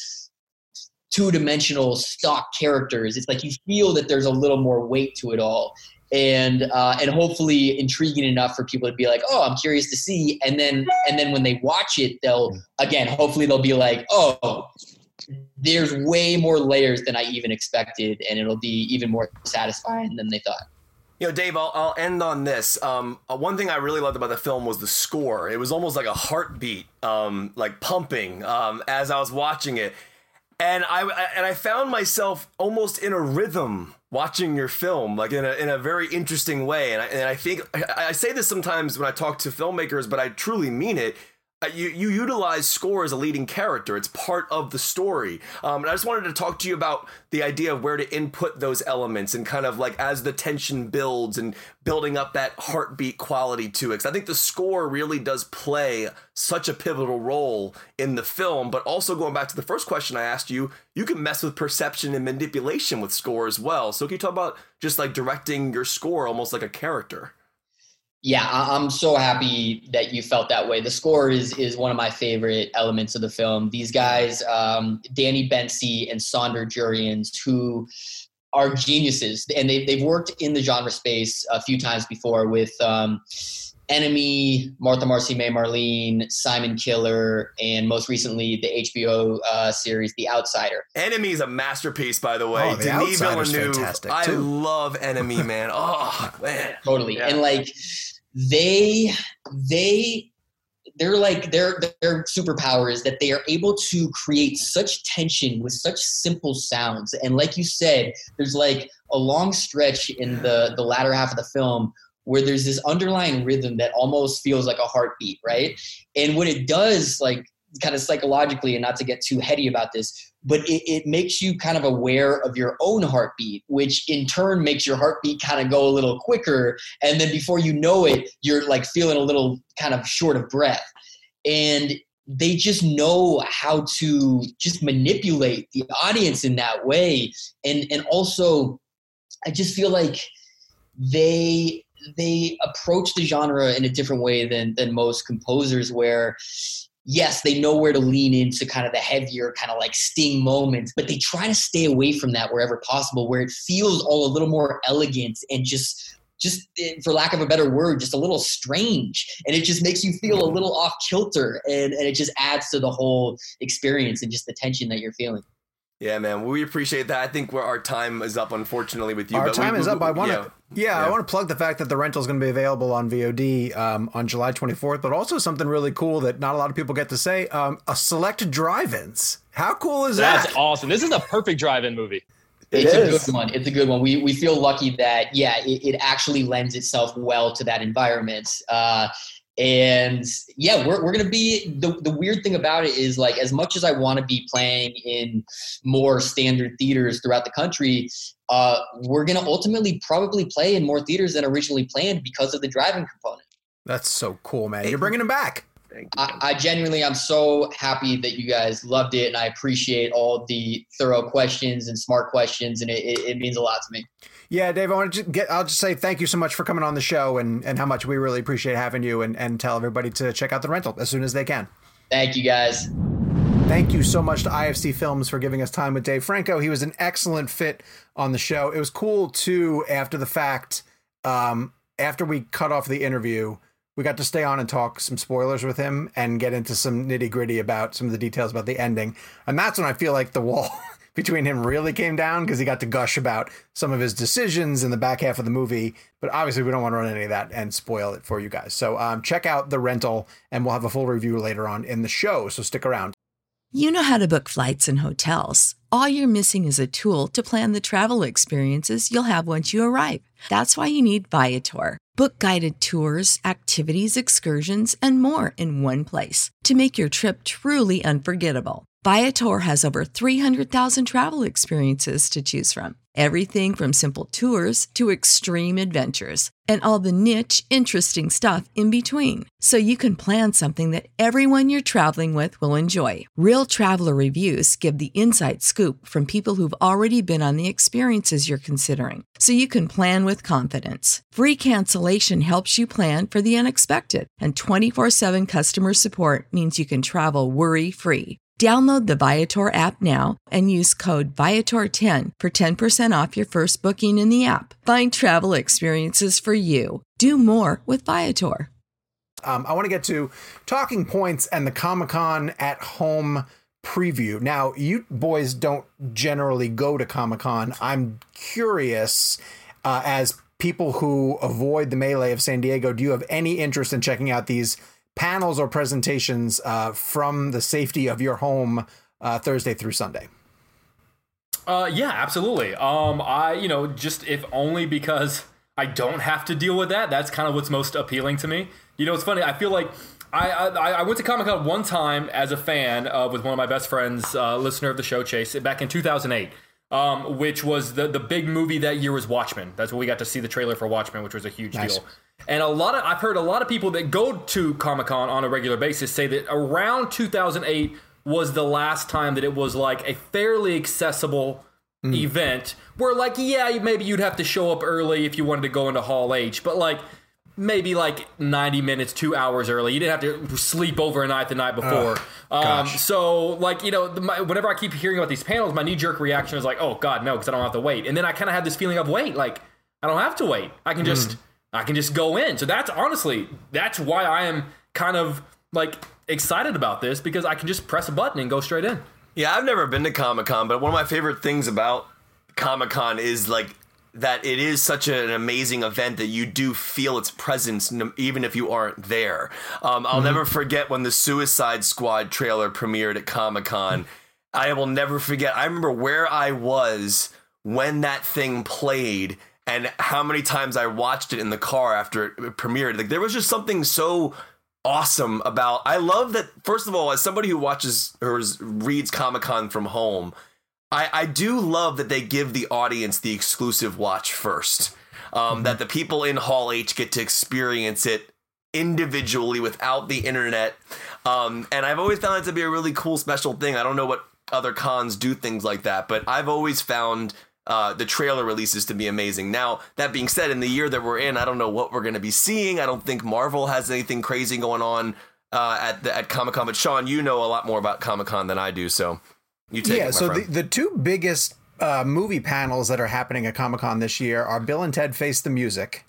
two-dimensional stock characters. It's like you feel that there's a little more weight to it all. And uh, and hopefully intriguing enough for people to be like, oh, I'm curious to see. And then and then when they watch it, they'll, again, hopefully they'll be like, oh, there's way more layers than I even expected, and it'll be even more satisfying than they thought. You know, Dave, I'll, I'll end on this. Um, uh, one thing I really loved about the film was the score. It was almost like a heartbeat, um, like pumping um, as I was watching it. And I, and I found myself almost in a rhythm watching your film, like in a in a very interesting way. And I, and I think I, I say this sometimes when I talk to filmmakers, but I truly mean it. Uh, you, you utilize score as a leading character. It's part of the story. Um, and I just wanted to talk to you about the idea of where to input those elements and kind of like as the tension builds and building up that heartbeat quality to it. Because I think the score really does play such a pivotal role in the film. But also going back to the first question I asked you, you can mess with perception and manipulation with score as well. So can you talk about just like directing your score almost like a character? Yeah, I'm so happy that you felt that way. The score is is one of my favorite elements of the film. These guys, um, Danny Bensi and Sonder Jurians, who are geniuses, and they, they've worked in the genre space a few times before with um, Enemy, Martha Marcy May Marlene, Simon Killer, and most recently the H B O uh, series The Outsider. Enemy is a masterpiece, by the way. Oh, The Denis Outsider's Villeneuve. fantastic, I too. love Enemy, man. Oh, man. Totally. Yeah. And like they they they're like their their superpower is that they are able to create such tension with such simple sounds. And like you said, there's like a long stretch in the the latter half of the film where there's this underlying rhythm that almost feels like a heartbeat, right? And what it does, like kind of psychologically, and not to get too heady about this, but it, it makes you kind of aware of your own heartbeat, which in turn makes your heartbeat kind of go a little quicker. And then before you know it, you're like feeling a little kind of short of breath. And they just know how to just manipulate the audience in that way. And and also, I just feel like they they approach the genre in a different way than than most composers, where yes, they know where to lean into kind of the heavier kind of like sting moments, but they try to stay away from that wherever possible, where it feels all a little more elegant and just just for lack of a better word, just a little strange. And it just makes you feel a little off kilter, and, and it just adds to the whole experience and just the tension that you're feeling. Yeah, man, we appreciate that. I think we're, our time is up, unfortunately, with you. Our but time we, is we, up. I want to, yeah. yeah, Yeah. I want to plug the fact that the rental is going to be available on V O D um, on July twenty-fourth, but also something really cool that not a lot of people get to say: um, a select drive-ins. How cool is That's that? awesome. This is a perfect drive-in movie. It's It a is. good one. It's a good one. We we feel lucky that, yeah, it, it actually lends itself well to that environment. Uh, and yeah, we're we're gonna be the the weird thing about it is, like, as much as I want to be playing in more standard theaters throughout the country, uh, we're gonna ultimately probably play in more theaters than originally planned because of the driving component. That's so cool, man. You're bringing them back. Thank you. I, I genuinely, I'm so happy that you guys loved it, and I appreciate all the thorough questions and smart questions, and it, it, it means a lot to me. Yeah, Dave, I want to get, I'll just say thank you so much for coming on the show and, and how much we really appreciate having you, and, and tell everybody to check out the rental as soon as they can. Thank you, guys. Thank you so much to I F C Films for giving us time with Dave Franco. He was an excellent fit on the show. It was cool, too, after the fact, um, after we cut off the interview, we got to stay on and talk some spoilers with him and get into some nitty gritty about some of the details about the ending. And that's when I feel like the wall between him really came down, because he got to gush about some of his decisions in the back half of the movie. But obviously we don't want to run any of that and spoil it for you guys. So um, check out The Rental, and we'll have a full review later on in the show. So stick around. You know how to book flights and hotels. All you're missing is a tool to plan the travel experiences you'll have once you arrive. That's why you need Viator. Book guided tours, activities, excursions, and more in one place to make your trip truly unforgettable. Viator has over three hundred thousand travel experiences to choose from. Everything from simple tours to extreme adventures, and all the niche, interesting stuff in between. So you can plan something that everyone you're traveling with will enjoy. Real traveler reviews give the inside scoop from people who've already been on the experiences you're considering. So you can plan with confidence. Free cancellation helps you plan for the unexpected. And twenty-four seven customer support means you can travel worry-free. Download the Viator app now and use code Viator ten for ten percent off your first booking in the app. Find travel experiences for you. Do more with Viator. Um, I want to get to talking points and the Comic-Con at home preview. Now, you boys don't generally go to Comic-Con. I'm curious, uh, as people who avoid the melee of San Diego, do you have any interest in checking out these panels or presentations uh, from the safety of your home uh, Thursday through Sunday? Uh, yeah, absolutely. Um, I, you know, just if only because I don't have to deal with that. That's kind of what's most appealing to me. You know, it's funny. I feel like I I, I went to Comic-Con one time as a fan uh, with one of my best friends, uh, listener of the show, Chase, back in two thousand eight. Um, which was the the big movie that year was Watchmen. That's when we got to see the trailer for Watchmen, which was a huge Nice. deal. And a lot of I've heard a lot of people that go to Comic-Con on a regular basis say that around two thousand eight was the last time that it was like a fairly accessible mm. event where, like, yeah, maybe you'd have to show up early if you wanted to go into Hall H, but like maybe like ninety minutes, two hours early. You didn't have to sleep overnight the night before. Ugh, um, gosh. so like, you know, the, my, whenever I keep hearing about these panels, my knee jerk reaction is like, oh God, no, because I don't have to wait. And then I kind of have this feeling of wait, like I don't have to wait. I can just, mm. I can just go in. So that's honestly, that's why I am kind of like excited about this, because I can just press a button and go straight in. Yeah, I've never been to Comic-Con, but one of my favorite things about Comic-Con is like that it is such an amazing event that you do feel its presence even if you aren't there. Um, I'll mm-hmm. never forget when the Suicide Squad trailer premiered at Comic-Con. I will never forget. I remember where I was when that thing played and how many times I watched it in the car after it premiered. Like, there was just something so awesome about, I love that, first of all, as somebody who watches or reads Comic-Con from home, I, I do love that they give the audience the exclusive watch first. Um, mm-hmm. That the people in Hall H get to experience it individually without the internet. Um, and I've always found it to be a really cool, special thing. I don't know what other cons do things like that, but I've always found uh, the trailer releases to be amazing. Now, that being said, in the year that we're in, I don't know what we're going to be seeing. I don't think Marvel has anything crazy going on uh, at the, at Comic-Con. But Sean, you know a lot more about Comic-Con than I do, so you take yeah, it, my so friend. the, the two biggest uh, movie panels that are happening at Comic-Con this year are Bill and Ted Face the Music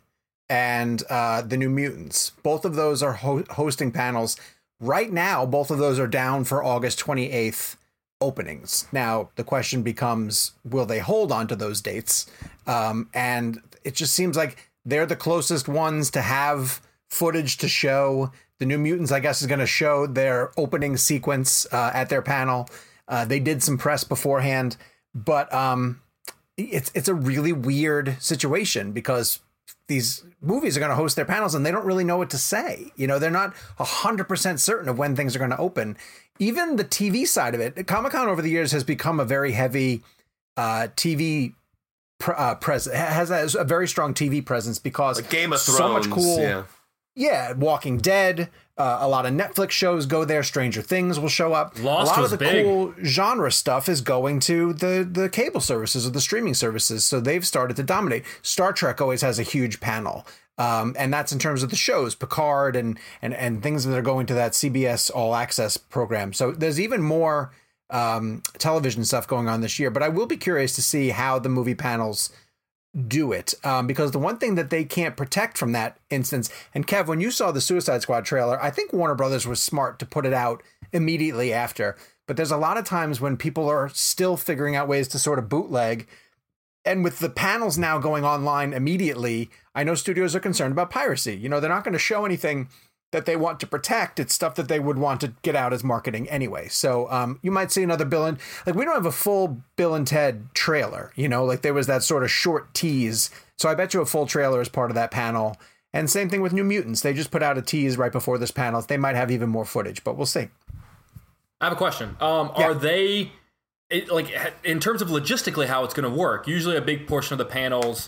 and uh, the New Mutants. Both of those are ho- hosting panels. Right now, both of those are down for August twenty-eighth openings. Now, the question becomes, will they hold on to those dates? Um, and it just seems like they're the closest ones to have footage to show. The New Mutants, I guess, is going to show their opening sequence uh, at their panel. Uh, they did some press beforehand, but um, it's it's a really weird situation because these movies are going to host their panels and they don't really know what to say. You know, they're not one hundred percent certain of when things are going to open. Even the T V side of it, Comic-Con over the years has become a very heavy uh, T V pre- uh, presence, has, has a very strong T V presence because like Game of Thrones, so much cool. Yeah. Yeah, Walking Dead, uh, a lot of Netflix shows go there. Stranger Things will show up. Lost a lot was of the big. cool genre stuff is going to the, the cable services or the streaming services, so they've started to dominate. Star Trek always has a huge panel, um, and that's in terms of the shows, Picard and, and, and things that are going to that C B S All Access program. So there's even more um, television stuff going on this year, but I will be curious to see how the movie panels do it, um, because the one thing that they can't protect from that instance, and Kev, when you saw the Suicide Squad trailer, I think Warner Brothers was smart to put it out immediately after, but there's a lot of times when people are still figuring out ways to sort of bootleg, and with the panels now going online immediately, I know studios are concerned about piracy. You know, they're not going to show anything that they want to protect. It's stuff that they would want to get out as marketing anyway. So um, you might see another Bill and like we don't have a full Bill and Ted trailer, you know, like there was that sort of short tease. So I bet you a full trailer is part of that panel. And same thing with New Mutants. They just put out a tease right before this panel. They might have even more footage, but we'll see. I have a question. Um, Yeah. Are they it, like in terms of logistically how it's going to work? Usually a big portion of the panels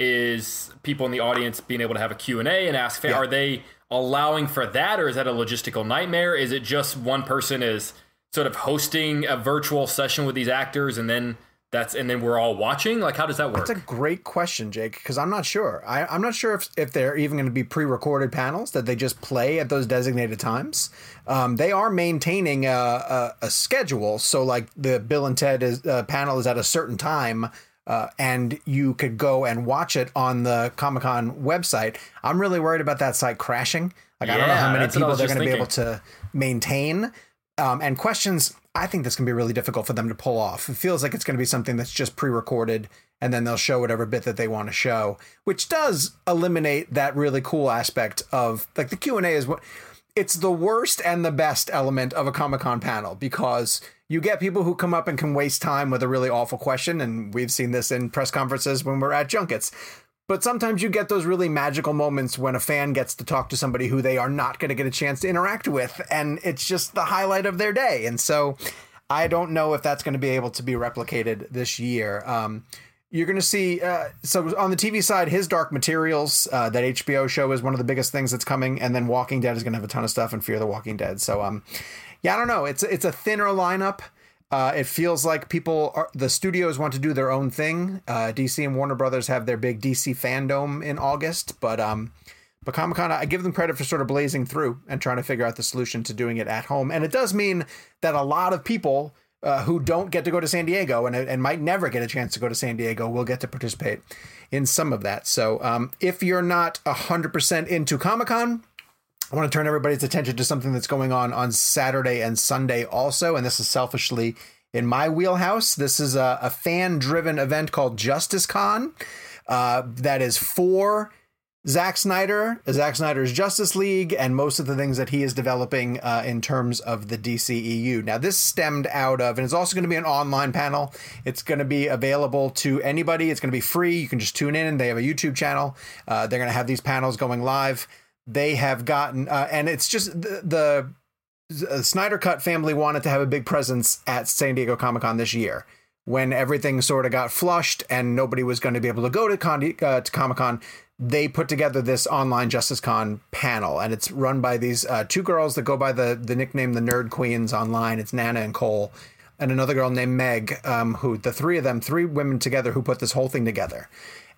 is people in the audience being able to have a Q and A and ask, Yeah. are they allowing for that, or is that a logistical nightmare? Is it just one person is sort of hosting a virtual session with these actors and then that's and then we're all watching? Like, how does that work? That's a great question, Jake, because I'm not sure. I, I'm not sure if, if they're even going to be pre-recorded panels that they just play at those designated times. Um, they are maintaining a, a, a schedule. So like the Bill and Ted is, uh, panel is at a certain time, Uh, and you could go and watch it on the Comic-Con website. I'm really worried about that site crashing. Like, I don't know Yeah, how many that's what I people was they're just going to be able thinking. to maintain. Um, and questions, I think this can be really difficult for them to pull off. It feels like it's going to be something that's just pre-recorded, and then they'll show whatever bit that they want to show, which does eliminate that really cool aspect of, like, the Q and A is what... It's the worst and the best element of a Comic-Con panel because you get people who come up and can waste time with a really awful question. And we've seen this in press conferences when we're at junkets. But sometimes you get those really magical moments when a fan gets to talk to somebody who they are not going to get a chance to interact with. And it's just the highlight of their day. And so I don't know if that's going to be able to be replicated this year. Um, You're going to see, uh, so on the T V side, His Dark Materials, uh, that H B O show is one of the biggest things that's coming. And then Walking Dead is going to have a ton of stuff and Fear the Walking Dead. So, um, yeah, I don't know. It's, it's a thinner lineup. Uh, it feels like people are, the studios want to do their own thing. Uh, D C and Warner Brothers have their big D C fandom in August, but, um, but Comic-Con, I give them credit for sort of blazing through and trying to figure out the solution to doing it at home. And it does mean that a lot of people Uh, who don't get to go to San Diego and, and might never get a chance to go to San Diego will get to participate in some of that. So um, if you're not one hundred percent into Comic-Con, I want to turn everybody's attention to something that's going on on Saturday and Sunday also. And this is selfishly in my wheelhouse. This is a, a fan-driven event called Justice Con uh, that is for Zack Snyder, Zack Snyder's Justice League, and most of the things that he is developing uh, in terms of the D C E U. Now, this stemmed out of, and it's also going to be an online panel. It's going to be available to anybody. It's going to be free. You can just tune in. They have a YouTube channel. Uh, they're going to have these panels going live. They have gotten, uh, and it's just the, the, the Snyder Cut family wanted to have a big presence at San Diego Comic-Con this year. When everything sort of got flushed and nobody was going to be able to go to, Con- uh, to Comic-Con, they put together this online Justice Con panel, and it's run by these uh, two girls that go by the the nickname the Nerd Queens online. It's Nana and Cole, and another girl named Meg, um, who the three of them, three women together who put this whole thing together.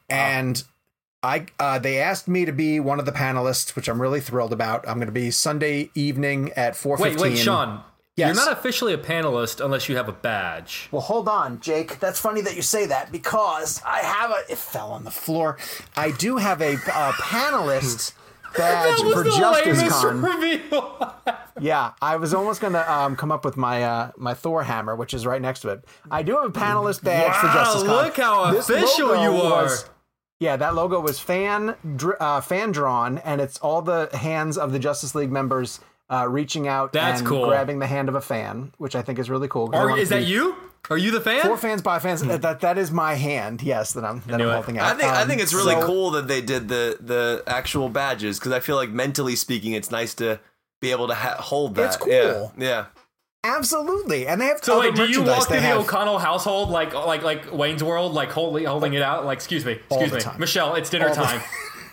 And I uh, they asked me to be one of the panelists, which I'm really thrilled about. I'm going to be Sunday evening at four fifteen. Wait, wait, Sean. Yes. You're not officially a panelist unless you have a badge. Well, hold on, Jake. That's funny that you say that because I have a. It fell on the floor. I do have a uh, panelist badge for Justice Con. Reveal. Yeah, I was almost going to um, come up with my uh, my Thor hammer, which is right next to it. I do have a panelist badge wow, for Justice Con. Look how This official logo you are. Was, yeah, that logo was fan dr- uh, fan drawn, and it's all the hands of the Justice League members uh, reaching out That's and cool. grabbing the hand of a fan, which I think is really cool. Are, is that you? Are you the fan? For fans by fans. That, that that is my hand. Yes, that I'm that I'm knew it. holding out. I think I Um, think it's really so- cool that they did the the actual badges because I feel like mentally speaking, it's nice to be able to ha- hold that. It's cool. Yeah. yeah. Absolutely, and they have. So other wait, do you merchandise. walk They through the have- O'Connell household like like like Wayne's World, like holding holding it out? Like, excuse me, All excuse the me, time. Michelle, it's dinner All the- time.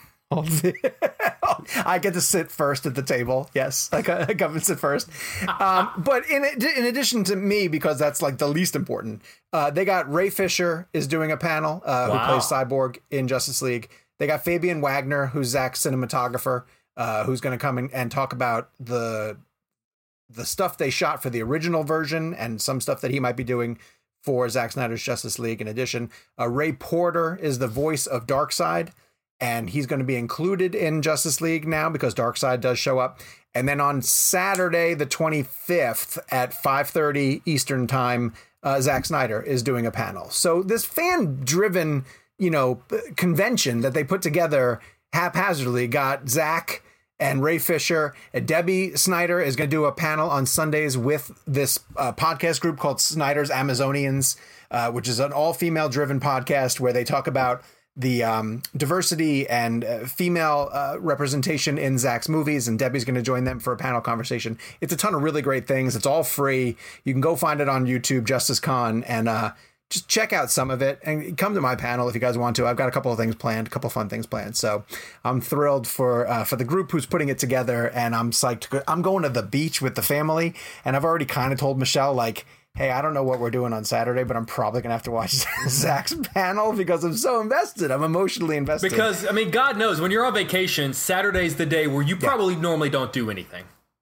I get to sit first at the table. Yes, I co- I come and sit first. Um, but in in addition to me, because that's like the least important, uh, they got Ray Fisher is doing a panel uh, Wow. who plays Cyborg in Justice League. They got Fabian Wagner, who's Zack's cinematographer, uh, who's going to come in and talk about the the stuff they shot for the original version and some stuff that he might be doing for Zack Snyder's Justice League. In addition, uh, Ray Porter is the voice of Darkseid, and he's going to be included in Justice League now because Darkseid does show up. And then on Saturday, the twenty-fifth at five thirty Eastern time, uh, Zack Snyder is doing a panel. So this fan-driven, you know, convention that they put together haphazardly got Zack and Ray Fisher. And Debbie Snyder is going to do a panel on Sundays with this uh, podcast group called Snyder's Amazonians, uh, which is an all-female driven podcast where they talk about the um, diversity and uh, female uh, representation in Zack's movies, and Debbie's going to join them for a panel conversation. It's a ton of really great things. It's all free. You can go find it on YouTube, Justice Con, and uh, just check out some of it and come to my panel if you guys want to. I've got a couple of things planned, a couple of fun things planned. So I'm thrilled for uh, for the group who's putting it together, and I'm psyched. To go. I'm going to the beach with the family, and I've already kind of told Michelle, like, hey, I don't know what we're doing on Saturday, but I'm probably going to have to watch Zack's panel because I'm so invested. I'm emotionally invested. Because, I mean, God knows, when you're on vacation, Saturday's the day where you probably normally don't do anything.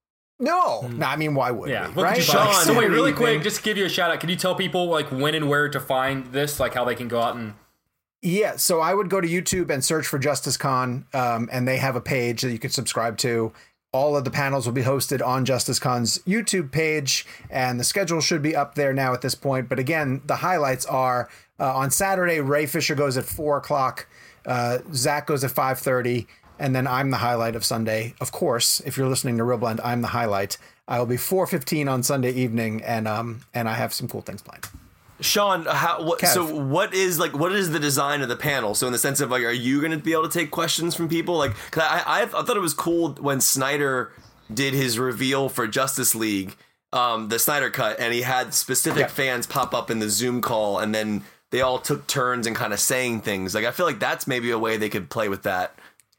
No, no, I mean, why would Yeah. we, What right? could you buy? Like, So wait, Saturday really evening- quick, just to give you a shout out, can you tell people like when and where to find this, like how they can go out and... Yeah, so I would go to YouTube and search for Justice Con, um, and they have a page that you can subscribe to. All of the panels will be hosted on Justice Con's YouTube page, and the schedule should be up there now at this point. But again, the highlights are uh, on Saturday, Ray Fisher goes at four o'clock, uh, Zack goes at five thirty, and then I'm the highlight of Sunday. Of course, if you're listening to Real Blend, I'm the highlight. I will be four fifteen on Sunday evening, and um, and I have some cool things planned. Sean, how what, Kev. so what is like what is the design of the panel? So in the sense of like, are you going to be able to take questions from people? Like, 'cause I, I I thought it was cool when Snyder did his reveal for Justice League, um, the Snyder Cut, and he had specific Yeah. fans pop up in the Zoom call, and then they all took turns and kind of saying things. Like, I feel like that's maybe a way they could play with that.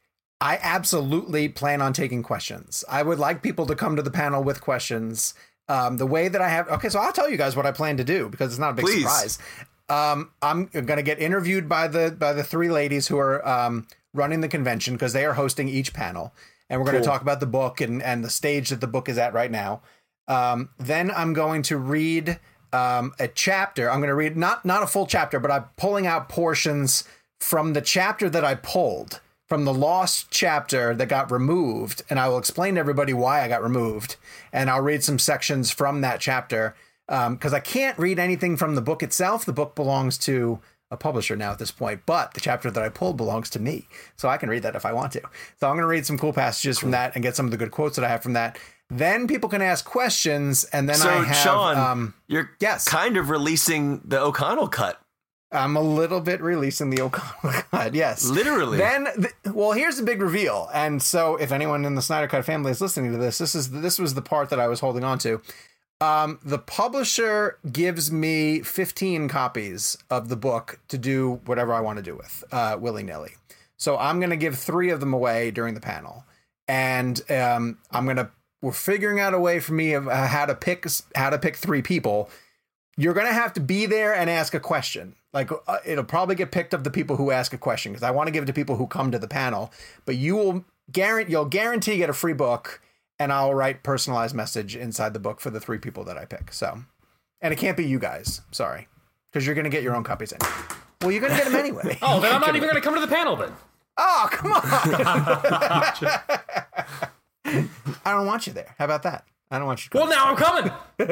I absolutely plan on taking questions. I would like people to come to the panel with questions. Um, the way that I have, okay, so I'll tell you guys what I plan to do because it's not a big Please. surprise. Um, I'm going to get interviewed by the by the three ladies who are um, running the convention because they are hosting each panel, and we're going to Cool. talk about the book and and the stage that the book is at right now. Um, then I'm going to read um, a chapter. I'm going to read not not a full chapter, but I'm pulling out portions from the chapter that I pulled. From the lost chapter that got removed, and I will explain to everybody why I got removed, and I'll read some sections from that chapter because um, I can't read anything from the book itself. The book belongs to a publisher now at this point, but the chapter that I pulled belongs to me, so I can read that if I want to. So I'm going to read some cool passages from that and get some of the good quotes that I have from that. Then people can ask questions, and then So I have Sean, um, you're yes. kind of releasing the O'Connell cut. I'm a little bit releasing the O'Connell cut. Yes. Literally. Then, th- well, here's the big reveal. And so if anyone in the Snyder Cut family is listening to this, this is this was the part that I was holding on to. Um, the publisher gives me fifteen copies of the book to do whatever I want to do with, uh, willy-nilly. So I'm going to give three of them away during the panel. And um, I'm going to, we're figuring out a way for me of uh, how to pick, how to pick three people. You're going to have to be there and ask a question. Like uh, it'll probably get picked of the people who ask a question because I want to give it to people who come to the panel. But you will guarantee you'll guarantee get a free book, and I'll write personalized message inside the book for the three people that I pick. So, and it can't be you guys. Sorry, because you're gonna get your own copies in. Well, you're gonna get them anyway. Oh, then I'm not even gonna come to the panel then. Oh, come on. I don't want you there. How about that? I don't want you to Well, now I'm coming.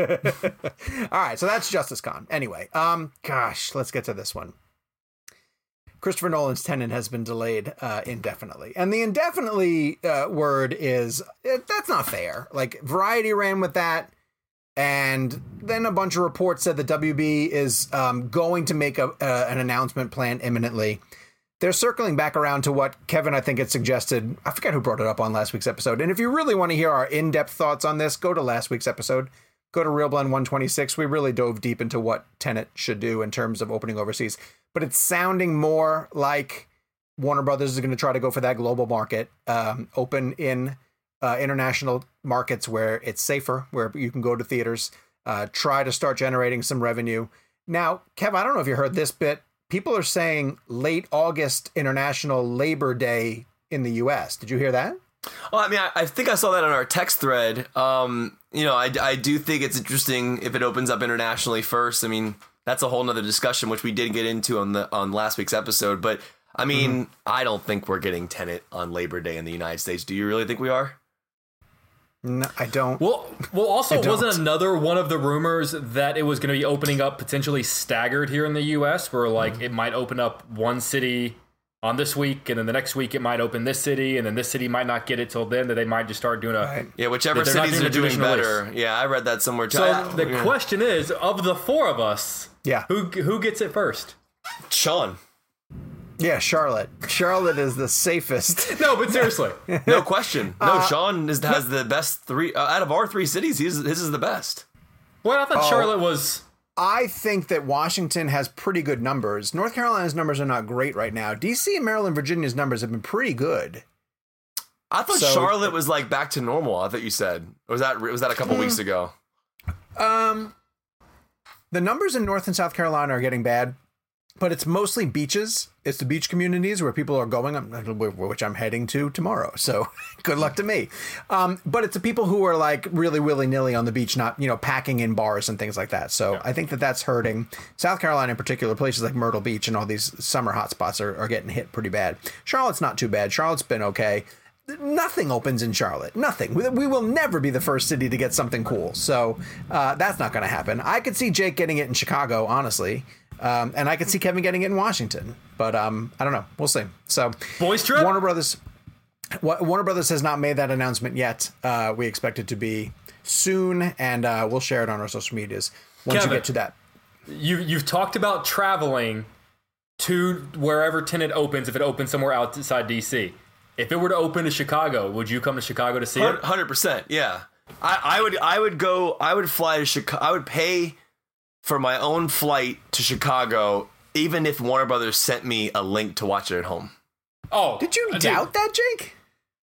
All right, so that's Justice Con. Anyway, um, gosh, let's get to this one. Christopher Nolan's Tenet has been delayed uh, indefinitely. And the indefinitely uh, word is, it, that's not fair. Like, Variety ran with that, and then a bunch of reports said that W B is um, going to make a, uh, an announcement plan imminently. They're circling back around to what Kevin, I think, had suggested. I forget who brought it up on last week's episode. And if you really want to hear our in-depth thoughts on this, go to last week's episode. Go to Real Blend one twenty-six. We really dove deep into what Tenet should do in terms of opening overseas. But it's sounding more like Warner Brothers is going to try to go for that global market, um, open in uh, international markets where it's safer, where you can go to theaters, uh, try to start generating some revenue. Now, Kev, I don't know if you heard this bit. People are saying late August International Labor Day in the U S. Did you hear that? Well, I mean, I, I think I saw that on our text thread. Um, you know, I, I do think it's interesting if it opens up internationally first. I mean, that's a whole nother discussion, which we did get into on the on last week's episode. But I mean, mm-hmm. I don't think we're getting Tenet on Labor Day in the United States. Do you really think we are? No, I don't. Well, well, also, wasn't another one of the rumors that it was going to be opening up potentially staggered here in the U S, where like mm-hmm. it might open up one city on this week, and then the next week it might open this city, and then this city might not get it till then, that they might just start doing a... Right. Yeah, whichever cities doing are doing better. Release. Yeah, I read that somewhere too. So I, the yeah. question is, of the four of us, yeah, who who gets it first? Sean. Yeah, Charlotte. Charlotte is the safest. No, but seriously. No question. No, uh, Sean is, has the best three... Uh, out of our three cities, he's, his is the best. Well, I thought oh. Charlotte was... I think that Washington has pretty good numbers. North Carolina's numbers are not great right now. D C and Maryland, Virginia's numbers have been pretty good. I thought so, Charlotte was like back to normal. I thought you said. Or was that was that a couple weeks ago? Um, the numbers in North and South Carolina are getting bad, but it's mostly beaches. It's the beach communities where people are going, which I'm heading to tomorrow. So good luck to me. Um, but it's the people who are like really willy-nilly on the beach, not, you know, packing in bars and things like that. So yeah. I think that that's hurting. South Carolina in particular, places like Myrtle Beach and all these summer hotspots are, are getting hit pretty bad. Charlotte's not too bad. Charlotte's been okay. Nothing opens in Charlotte. Nothing. We, we will never be the first city to get something cool. So uh, that's not going to happen. I could see Jake getting it in Chicago, honestly. Um, and I could see Kevin getting it in Washington, but um, I don't know. We'll see. So, Boys Trip? Warner Brothers, Warner Brothers has not made that announcement yet. Uh, we expect it to be soon, and uh, we'll share it on our social medias once Kevin, you get to that. You you've talked about traveling to wherever Tenet opens. If it opens somewhere outside D C, if it were to open to Chicago, would you come to Chicago to see it? one hundred percent. Yeah, I, I would. I would go. I would fly to Chicago. I would pay for my own flight to Chicago, even if Warner Brothers sent me a link to watch it at home. Oh, did you I doubt did. that, Jake?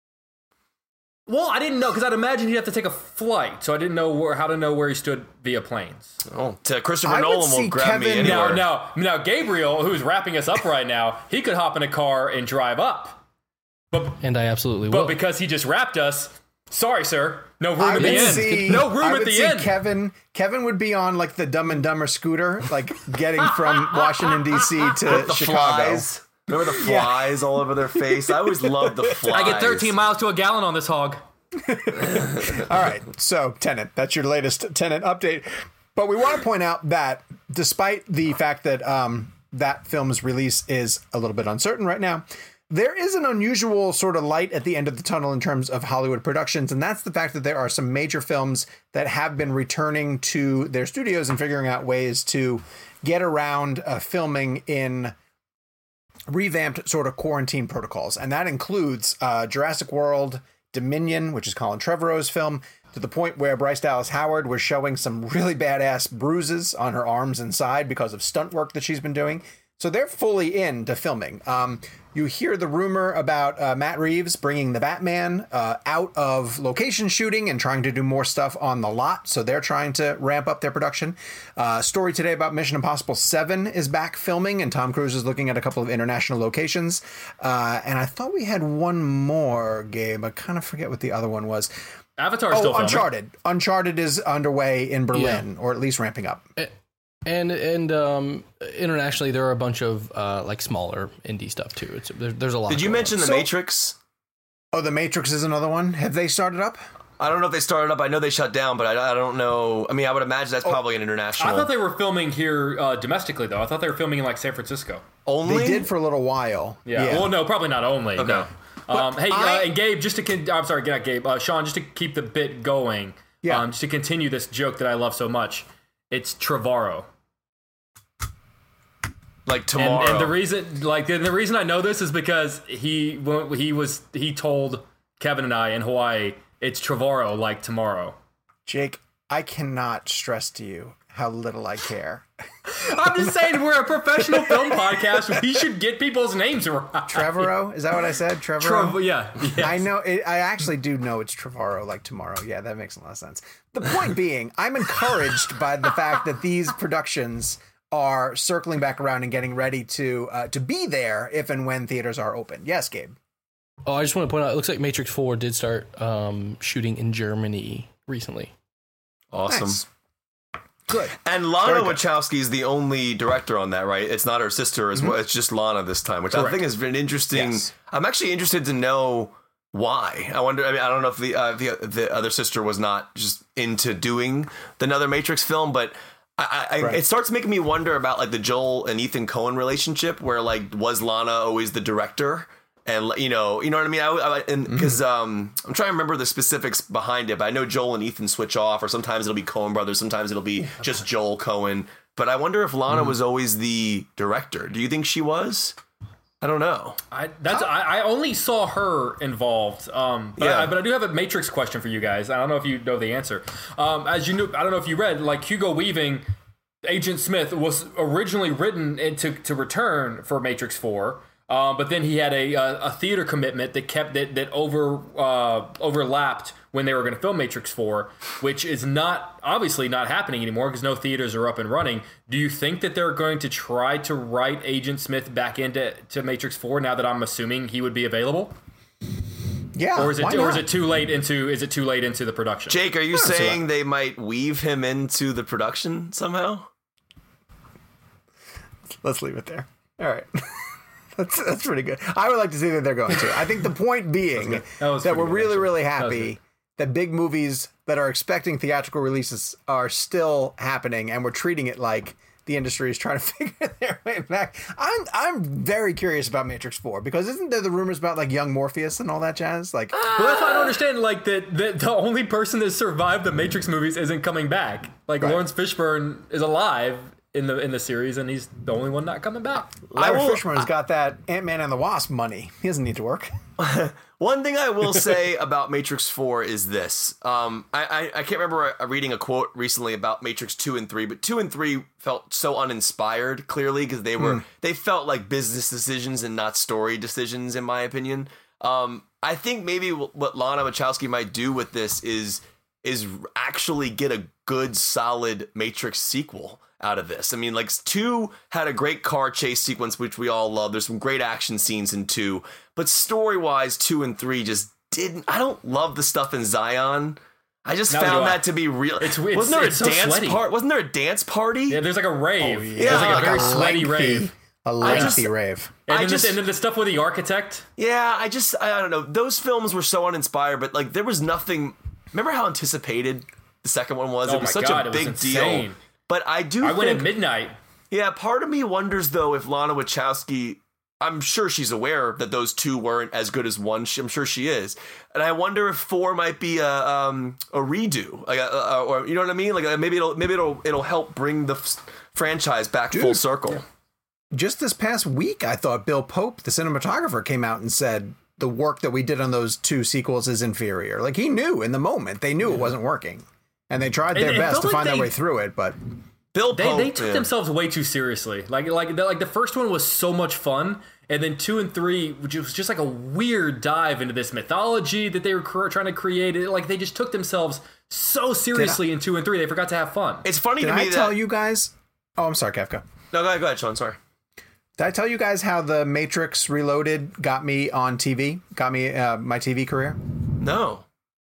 Well, I didn't know, because I'd imagine he'd have to take a flight, so I didn't know where, how to know where he stood via planes. Oh, to Christopher I Nolan will grab Kevin, me anywhere. Now, now, now, Gabriel, who's wrapping us up right now, he could hop in a car and drive up. But and I absolutely but will. But because he just wrapped us, sorry, sir. No room I at the end. See, no room I at would the see end. Kevin, Kevin would be on like the Dumb and Dumber scooter, like getting from Washington, D C to the Chicago. Flies. Remember the flies yeah. all over their face? I always loved the flies. I get thirteen miles to a gallon on this hog. All right. So, Tenet, that's your latest Tenet update. But we want to point out that despite the fact that um, that film's release is a little bit uncertain right now, there is an unusual sort of light at the end of the tunnel in terms of Hollywood productions, and that's the fact that there are some major films that have been returning to their studios and figuring out ways to get around uh, filming in revamped sort of quarantine protocols. And that includes uh, Jurassic World Dominion, which is Colin Trevorrow's film, to the point where Bryce Dallas Howard was showing some really badass bruises on her arms and side because of stunt work that she's been doing. So they're fully into filming. Um, you hear the rumor about uh, Matt Reeves bringing the Batman uh, out of location shooting and trying to do more stuff on the lot. So they're trying to ramp up their production. Uh, story today about Mission Impossible seven is back filming, and Tom Cruise is looking at a couple of international locations. Uh, and I thought we had one more, Gabe. I kind of forget what the other one was. Avatar is still Oh, filming. Uncharted. Uncharted is underway in Berlin, or at least ramping up. And and um, internationally, there are a bunch of uh, like smaller indie stuff too. It's there, there's a lot. Did you going mention on. The So- Matrix? Oh, The Matrix is another one. Have they started up? I don't know if they started up. I know they shut down, but I, I don't know. I mean, I would imagine that's probably an international. I thought they were filming here uh, domestically, though. I thought they were filming in like San Francisco. only. They did for a little while. Yeah. Well, no, probably not only. Okay. No. Um, hey, I- uh, and Gabe, just to con- I'm sorry, not Gabe, uh, Sean, just to keep the bit going. Yeah. Um, just to continue this joke that I love so much. It's Trevorrow. like And, tomorrow. and the reason, like, the, the reason I know this is because he when he was he told Kevin and I in Hawaii, it's Trevorrow like tomorrow. Jake, I cannot stress to you how little I care. I'm just saying, we're a professional film podcast. We should get people's names right. Trevorrow? Is that what I said? Trevorrow? Trev- yeah. Yes. I know. It, I actually do know it's Trevorrow, like tomorrow. Yeah, that makes a lot of sense. The point being, I'm encouraged by the fact that these productions are circling back around and getting ready to uh, to be there if and when theaters are open. Yes, Gabe. Oh, I just want to point out. It looks like Matrix Four did start um, shooting in Germany recently. awesome. Nice. Good. And Lana Very good. Wachowski is the only director on that, right? It's not her sister as well. It's just Lana this time, which I Correct. think has been interesting. Yes. I'm actually interested to know why. I wonder. I mean, I don't know if the uh, the the other sister was not just into doing another Matrix film, but. I, I, Right. It starts making me wonder about like the Joel and Ethan Coen relationship, where like was Lana always the director, and you know, you know what I mean? I, I and because um, I'm trying to remember the specifics behind it, but I know Joel and Ethan switch off, or sometimes it'll be Coen brothers, sometimes it'll be just Joel Coen. But I wonder if Lana was always the director. Do you think she was? I don't know. I that's I, I only saw her involved. Um, but, Yeah. I, but I do have a Matrix question for you guys. I don't know if you know the answer. Um, as you know, I don't know if you read, like Hugo Weaving, Agent Smith was originally written into to return for Matrix Four. Um, but then he had a, a a theater commitment that kept that that over uh, overlapped when they were going to film Matrix Four, which is not obviously not happening anymore because no theaters are up and running. Do you think that they're going to try to write Agent Smith back into to Matrix Four now that I'm assuming he would be available, Yeah. or is it why or is not? it too late into is it too late into the production? Jake, are you see saying they might weave him into the production somehow? Let's leave it there. All right. That's that's pretty good. I would like to see that they're going to. I think the point being That that, was pretty we're good, really, actually. really That was happy good. that big movies that are expecting theatrical releases are still happening, and we're treating it like the industry is trying to figure their way back. I'm I'm very curious about Matrix Four because isn't there the rumors about like young Morpheus and all that jazz? Like, Well, that's why I don't understand. Like that, that the only person that survived the Matrix movies isn't coming back. Like Right. Lawrence Fishburne is alive in the in the series, and he's the only one not coming back. Larry will- Fishburne's got that Ant-Man and the Wasp money. He doesn't need to work. One thing I will say about Matrix four is this. Um, I, I, I can't remember uh, reading a quote recently about Matrix two and three, but two and three felt so uninspired, clearly, because they were they felt like business decisions and not story decisions, in my opinion. Um, I think maybe what Lana Wachowski might do with this is is actually get a good, solid Matrix sequel out of this. I mean, like, two had a great car chase sequence, which we all love. There's some great action scenes in two, but story-wise, two and three just didn't. I don't love the stuff in Zion. I just Neither found do I. that to be real. It's- it's- wasn't there it's so a dance sweaty. part? Wasn't there a dance party? Yeah, there's like a rave. yeah. There's like a Like very a sweaty lengthy- rave. A I lengthy just- rave. And I then, just- the, and then the stuff with the architect. Yeah, I just, I don't know. Those films were so uninspired, but like there was nothing. Remember how anticipated the second one was? Oh it was my such God, a it was big deal. insane. But I do I think, went at midnight. yeah, part of me wonders though if Lana Wachowski, I'm sure she's aware that those two weren't as good as one. She- I'm sure she is, and I wonder if four might be a um, a redo, like a, a, or you know what I mean? Like a, maybe it'll maybe it'll it'll help bring the f- franchise back full circle. Just this past week, I thought Bill Pope, the cinematographer, came out and said the work that we did on those two sequels is inferior. Like, he knew in the moment. They knew it wasn't working. And they tried It- their it best felt to like find their they- way through it, but Bill They, Pope, they took yeah. themselves way too seriously. Like like the, like the first one was so much fun, and then two and three, which was just like a weird dive into this mythology that they were cr- trying to create. It, like they just took themselves so seriously in two and three, they forgot to have fun. It's funny did to me I that. tell you guys? Oh, I'm sorry, Kafka. No, go ahead, go ahead, Sean. Sorry. Did I tell you guys how the Matrix Reloaded got me on T V? Got me uh, my T V career? No.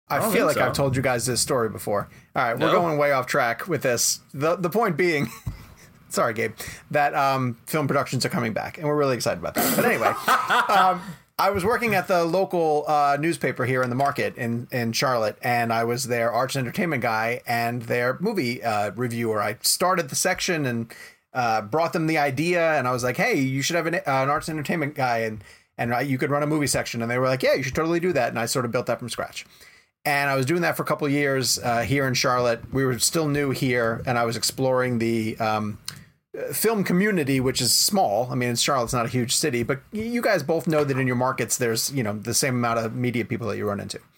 I, I don't feel like think so. I've told you guys this story before. All right, we're No. going way off track with this. The the point being, sorry, Gabe, that um, film productions are coming back, and we're really excited about that. But anyway, um, I was working at the local uh, newspaper here in the market in, in Charlotte, and I was their arts and entertainment guy and their movie uh, reviewer. I started the section and uh, brought them the idea, and I was like, hey, you should have an, uh, an arts and entertainment guy, and, and uh, you could run a movie section. And they were like, yeah, you should totally do that. And I sort of built that from scratch. And I was doing that for a couple of years uh, here in Charlotte. We were still new here, and I was exploring the um, film community, which is small. I mean, it's Charlotte's not a huge city, but you guys both know that in your markets, there's, you know, the same amount of media people that you run into.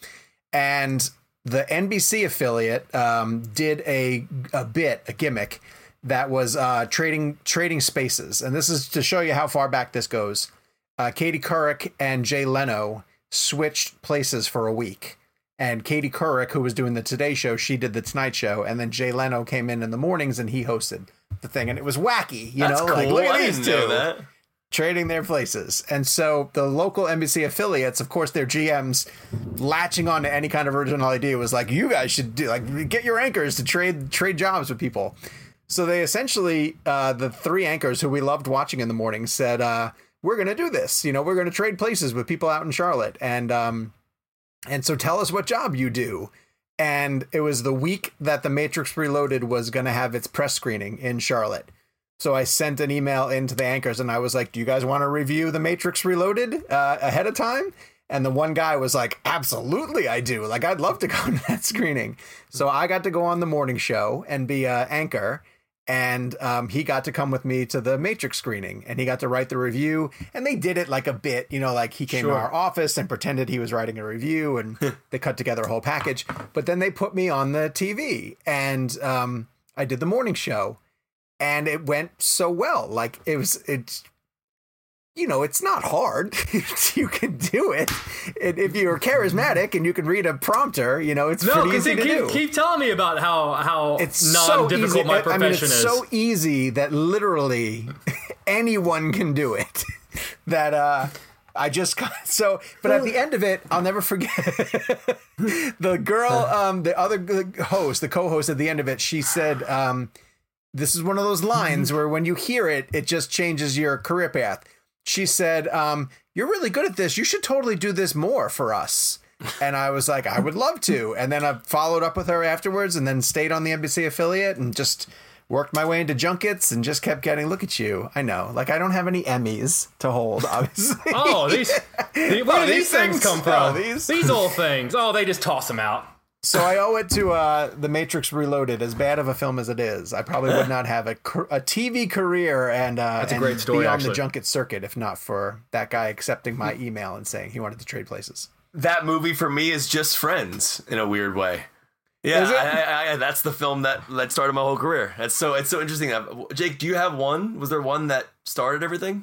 And the N B C affiliate um, did a a bit, a gimmick that was uh, trading trading spaces. And this is to show you how far back this goes. Uh, Katie Couric and Jay Leno switched places for a week. And Katie Couric, who was doing the Today Show, she did the Tonight Show, and then Jay Leno came in in the mornings and he hosted the thing, and it was wacky, you That's know, cool. like look at I these didn't two know that. trading their places. And so the local N B C affiliates, of course, their G Ms latching on to any kind of original idea was like, you guys should do like get your anchors to trade trade jobs with people. So they essentially, uh, the three anchors who we loved watching in the morning said, uh, we're going to do this. You know, we're going to trade places with people out in Charlotte. And, um, And so tell us what job you do. And it was the week that The Matrix Reloaded was going to have its press screening in Charlotte. So I sent an email into the anchors and I was like, do you guys want to review The Matrix Reloaded uh, ahead of time? And the one guy was like, absolutely, I do. Like, I'd love to go to that screening. So I got to go on the morning show and be an anchor. And um, he got to come with me to the Matrix screening, and he got to write the review. And they did it like a bit, you know, like he came Sure. to our office and pretended he was writing a review, and they cut together a whole package. But then they put me on the T V, and um, I did the morning show, and it went so well. Like it was, it's, you know, it's not hard. You can do it. And if you're charismatic and you can read a prompter, you know, it's No, pretty because easy to keep, do. keep telling me about how how It's so non-difficult easy. my I profession mean, it's is. so easy that literally anyone can do it. That uh, I just got so. But at the end of it, I'll never forget the girl, um, the other the host, the co-host. At the end of it, she said, um, "This is one of those lines where when you hear it, it just changes your career path." She said, um, "You're really good at this. You should totally do this more for us." And I was like, I would love to. And then I followed up with her afterwards and then stayed on the N B C affiliate and just worked my way into junkets and just kept getting, look at you. I know. Like, I don't have any Emmys to hold, obviously. Oh, these, the, where Oh, do these these things things? come from? Oh, these- these old things. Oh, they just toss them out. So I owe it to uh, The Matrix Reloaded, as bad of a film as it is. I probably would not have a, car- a T V career and, uh, That's a and great story, be on actually. the junket circuit if not for that guy accepting my email and saying he wanted to trade places. That movie for me is just Friends in a weird way. Yeah, Is it? I, I, I, that's the film that that started my whole career. That's so it's so interesting. Jake, do you have one? Was there one that started everything?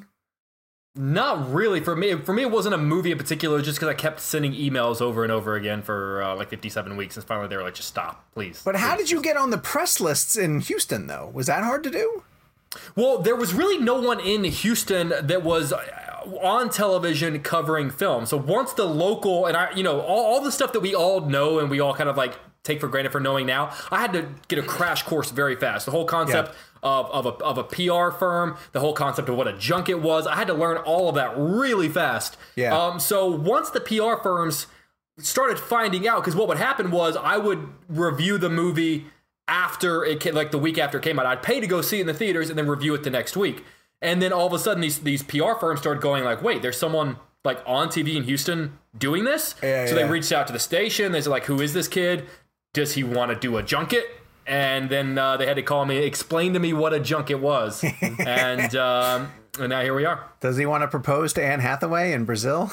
Not really. For me, for me, it wasn't a movie in particular. Just because I kept sending emails over and over again for uh, like fifty-seven weeks, and finally they were like, "Just stop, please." But how please, did you just get on the press lists in Houston, though? Was that hard to do? Well, there was really no one in Houston that was on television covering film. So once the local, and I, you know, all, all the stuff that we all know and we all kind of like take for granted for knowing now, I had to get a crash course very fast. The whole concept Yeah. of, of, a, of a P R firm, the whole concept of what a junket was, I had to learn all of that really fast. Yeah. Um, so once the P R firms started finding out, because what would happen was I would review the movie after it came, like the week after it came out. I'd pay to go see it in the theaters and then review it the next week. And then all of a sudden these these P R firms started going like, wait, there's someone like on T V in Houston doing this? Yeah, so yeah. they reached out to the station. They said like, who is this kid? Does he want to do a junket? And then uh, they had to call me, explain to me what a junket was. and um, and now here we are. Does he want to propose to Anne Hathaway in Brazil?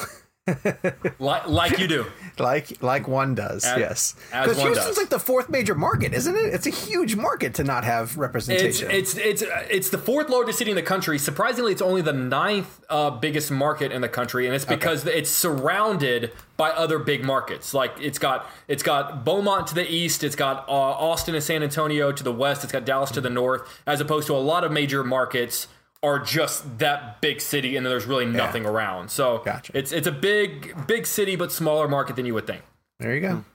Like, like you do. like like one does, As- yes. as Because one Houston's does. like the fourth major market, isn't it? It's a huge market to not have It's representation. it's it's it's the fourth largest city in the country. Surprisingly, it's only the ninth uh, biggest market in the country, and it's because it's surrounded by other big markets. Like it's got it's got Beaumont to the east, it's got uh, Austin and San Antonio to the west, it's got Dallas to the north. As opposed to a lot of major markets are just that big city, and there's really nothing around. So Gotcha. it's it's a big big city, but smaller market than you would think. There you go.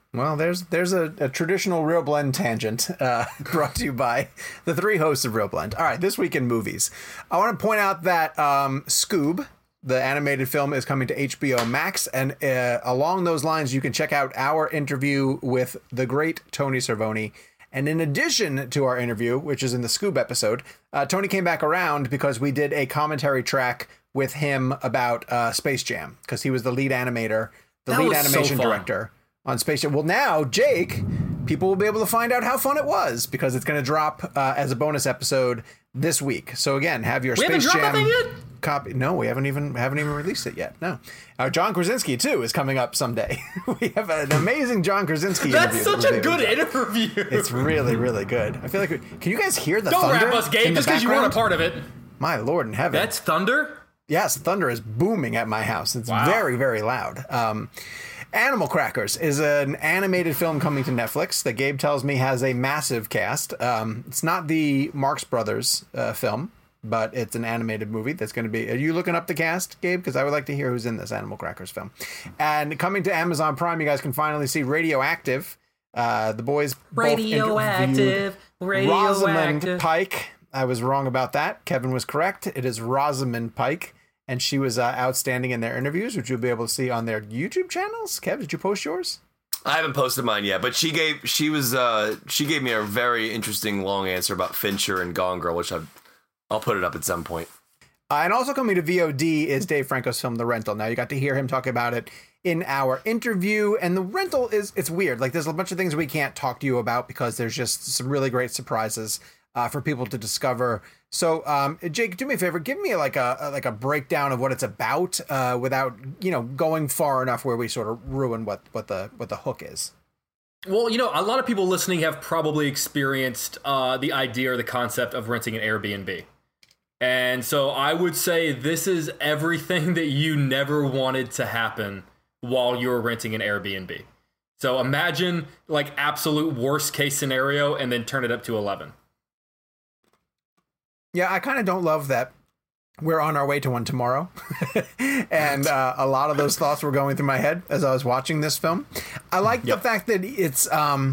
Well, there's there's a, a traditional Real Blend tangent uh, brought to you by the three hosts of Real Blend. All right, this week in movies, I want to point out that um, Scoob, the animated film, is coming to H B O Max, and uh, along those lines, you can check out our interview with the great Tony Cervoni. And in addition to our interview, which is in the Scoob episode, uh, Tony came back around because we did a commentary track with him about uh, Space Jam, because he was the lead animator, the That lead was so animation fun. director on Space Jam. Well, now, Jake, people will be able to find out how fun it was, because it's going to drop uh, as a bonus episode this week. So again, have your We haven't Space dropped Jam that thing yet? copy. No, we haven't even haven't even released it yet. No, uh, John Krasinski too is coming up someday. We have an amazing John Krasinski. That's interview such that a we'll good be able to drop. interview. It's really, really good. I feel like we, can you guys hear the Don't thunder? wrap us, Gabe, in the just because you weren't a background? part of it. My Lord in heaven. That's thunder? Yes, thunder is booming at my house. It's Wow. very, very loud. Um, Animal Crackers is an animated film coming to Netflix that Gabe tells me has a massive cast. Um, it's not the Marx Brothers uh, film, but it's an animated movie that's going to be... Are you looking up the cast, Gabe? Because I would like to hear who's in this Animal Crackers film. And coming to Amazon Prime, you guys can finally see Radioactive. Uh, the boys both Radioactive, interviewed Rosamund radioactive. Pike. I was wrong about that. Kevin was correct. It is Rosamund Pike. And she was uh, outstanding in their interviews, which you'll be able to see on their YouTube channels. Kev, did you post yours? I haven't posted mine yet, but she gave she was uh, she gave me a very interesting long answer about Fincher and Gone Girl, which I've, I'll put it up at some point. Uh, and also coming to V O D is Dave Franco's film, The Rental. Now, you got to hear him talk about it in our interview. And The Rental is, it's weird. Like, there's a bunch of things we can't talk to you about because there's just some really great surprises uh, for people to discover. So, um, Jake, do me a favor, give me like a, a like a breakdown of what it's about uh, without, you know, going far enough where we sort of ruin what, what the what the hook is. Well, you know, a lot of people listening have probably experienced uh, the idea or the concept of renting an Airbnb. And so I would say this is everything that you never wanted to happen while you were renting an Airbnb. So imagine like absolute worst case scenario and then turn it up to eleven. Yeah, I kind of don't love that we're on our way to one tomorrow. And uh, a lot of those thoughts were going through my head as I was watching this film. I like Yep. the fact that it's, um,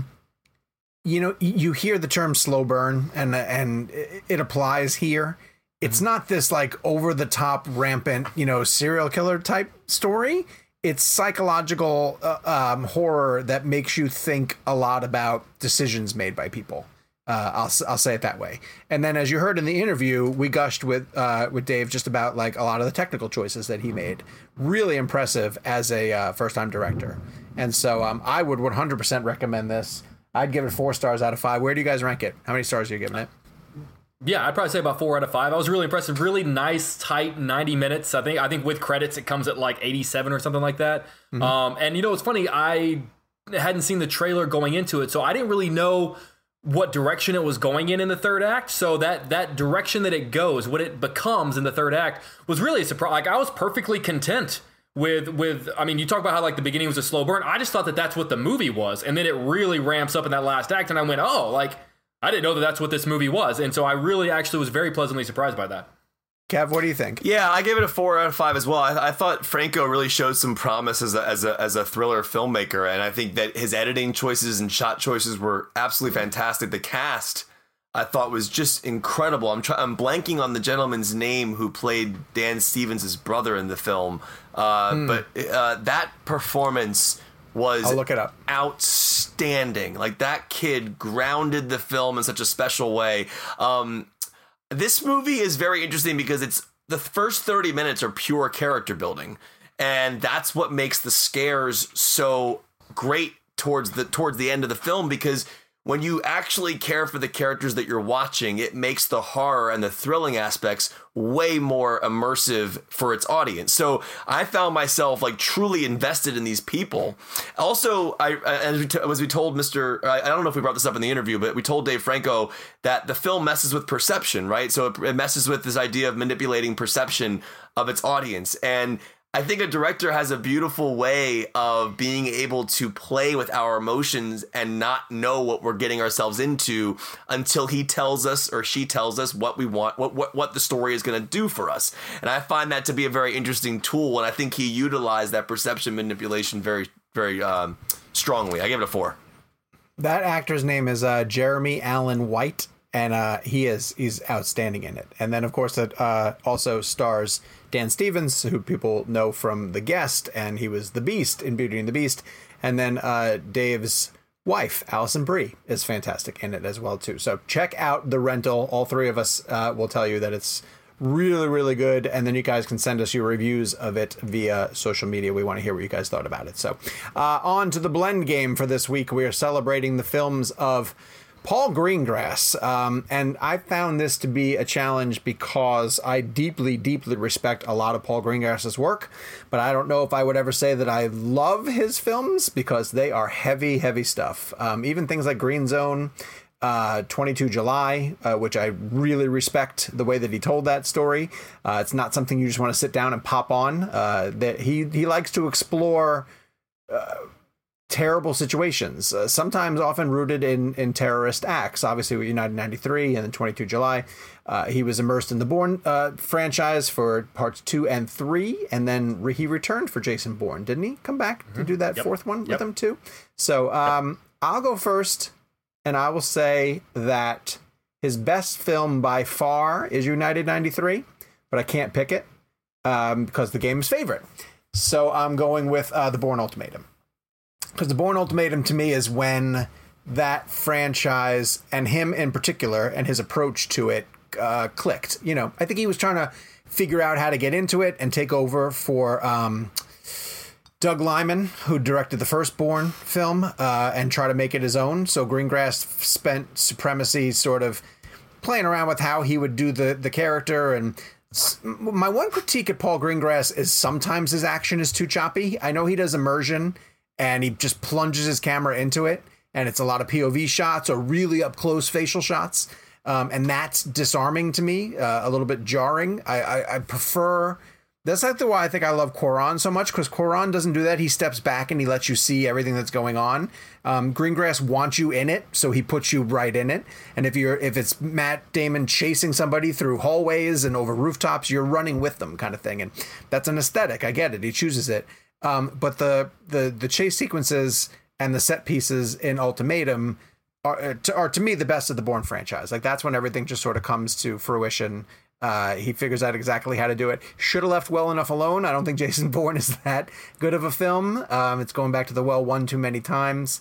you know, y- you hear the term slow burn and, and it it applies here. It's not this like over the top rampant, you know, serial killer type story. It's psychological uh, um, horror that makes you think a lot about decisions made by people. Uh, I'll I'll say it that way. And then, as you heard in the interview, we gushed with uh, with Dave just about like a lot of the technical choices that he made. Really impressive as a uh, first time director. And so um, I would one hundred percent recommend this. I'd give it four stars out of five. Where do you guys rank it? How many stars are you giving it? Yeah, I'd probably say about four out of five. I was really impressed. Really nice, tight ninety minutes. I think I think with credits it comes at like eighty-seven or something like that. Mm-hmm. Um, and you know, it's funny. I hadn't seen the trailer going into it, so I didn't really know what direction it was going in in the third act. So that that direction that it goes, what it becomes in the third act, was really a surprise. Like I was perfectly content with with. I mean, you talk about how like the beginning was a slow burn. I just thought that that's what the movie was, and then it really ramps up in that last act, and I went, oh, like. I didn't know that that's what this movie was, and so I really actually was very pleasantly surprised by that. Kev, what do you think? Yeah, I gave it a four out of five as well. I, I thought Franco really showed some promise as a, as a as a thriller filmmaker, and I think that his editing choices and shot choices were absolutely fantastic. The cast, I thought, was just incredible. I'm try- I'm blanking on the gentleman's name who played Dan Stevens' brother in the film, uh, hmm. but uh, that performance was I'll look it up. outstanding. Like that kid grounded the film in such a special way. Um, this movie is very interesting because it's the first thirty minutes are pure character building, and that's what makes the scares so great towards the towards the end of the film, because when you actually care for the characters that you're watching, it makes the horror and the thrilling aspects way more immersive for its audience. So I found myself like truly invested in these people. Also, I as we, t- as we told Mister I don't know if we brought this up in the interview, but we told Dave Franco that the film messes with perception, right? So it, it messes with this idea of manipulating perception of its audience. And I think a director has a beautiful way of being able to play with our emotions and not know what we're getting ourselves into until he tells us or she tells us what we want, what what, what the story is going to do for us. And I find that to be a very interesting tool, and I think he utilized that perception manipulation very, very, um, strongly. I give it a four. That actor's name is uh, Jeremy Allen White, and uh, he is he's outstanding in it. And then, of course, it uh, also stars Dan Stevens, who people know from The Guest, and he was the Beast in Beauty and the Beast. And then uh, Dave's wife, Alison Brie, is fantastic in it as well, too. So check out The Rental. All three of us uh, will tell you that it's really, really good. And then you guys can send us your reviews of it via social media. We want to hear what you guys thought about it. So uh, on to the blend game for this week. We are celebrating the films of Paul Greengrass. Um, and I found this to be a challenge because I deeply, deeply respect a lot of Paul Greengrass's work. But I don't know if I would ever say that I love his films because they are heavy, heavy stuff. Um, even things like Green Zone, Uh, twenty-two July, uh, which I really respect the way that he told that story. Uh, it's not something you just want to sit down and pop on. Uh, that he he likes to explore uh, terrible situations, uh, sometimes often rooted in in terrorist acts. Obviously, with United ninety-three and then twenty-two July, uh, he was immersed in the Bourne uh, franchise for parts two and three, and then re- he returned for Jason Bourne, didn't he? Come back mm-hmm. to do that yep. fourth one with yep. him too. So um, yep. I'll go first. And I will say that his best film by far is United ninety-three, but I can't pick it um, because the game's favorite. So I'm going with uh, The Bourne Ultimatum. Because The Bourne Ultimatum to me is when that franchise and him in particular and his approach to it uh, clicked. You know, I think he was trying to figure out how to get into it and take over for Um, Doug Liman, who directed the first Bourne film, uh, and try to make it his own. So Greengrass spent Supremacy sort of playing around with how he would do the, the character. And my one critique at Paul Greengrass is sometimes his action is too choppy. I know he does immersion, and he just plunges his camera into it, and it's a lot of P O V shots or really up-close facial shots. Um, and that's disarming to me, uh, a little bit jarring. I, I, I prefer... That's like why I think I love Quaron so much, because Quaron doesn't do that. He steps back and he lets you see everything that's going on. Um, Greengrass wants you in it, so he puts you right in it. And if you're if it's Matt Damon chasing somebody through hallways and over rooftops, you're running with them, kind of thing. And that's an aesthetic. I get it. He chooses it. Um, but the the the chase sequences and the set pieces in Ultimatum are to, are to me the best of the Bourne franchise. Like that's when everything just sort of comes to fruition. Uh, he figures out exactly how to do it. Should have left Well Enough alone. I don't think Jason Bourne is that good of a film. Um, it's going back to the well one too many times.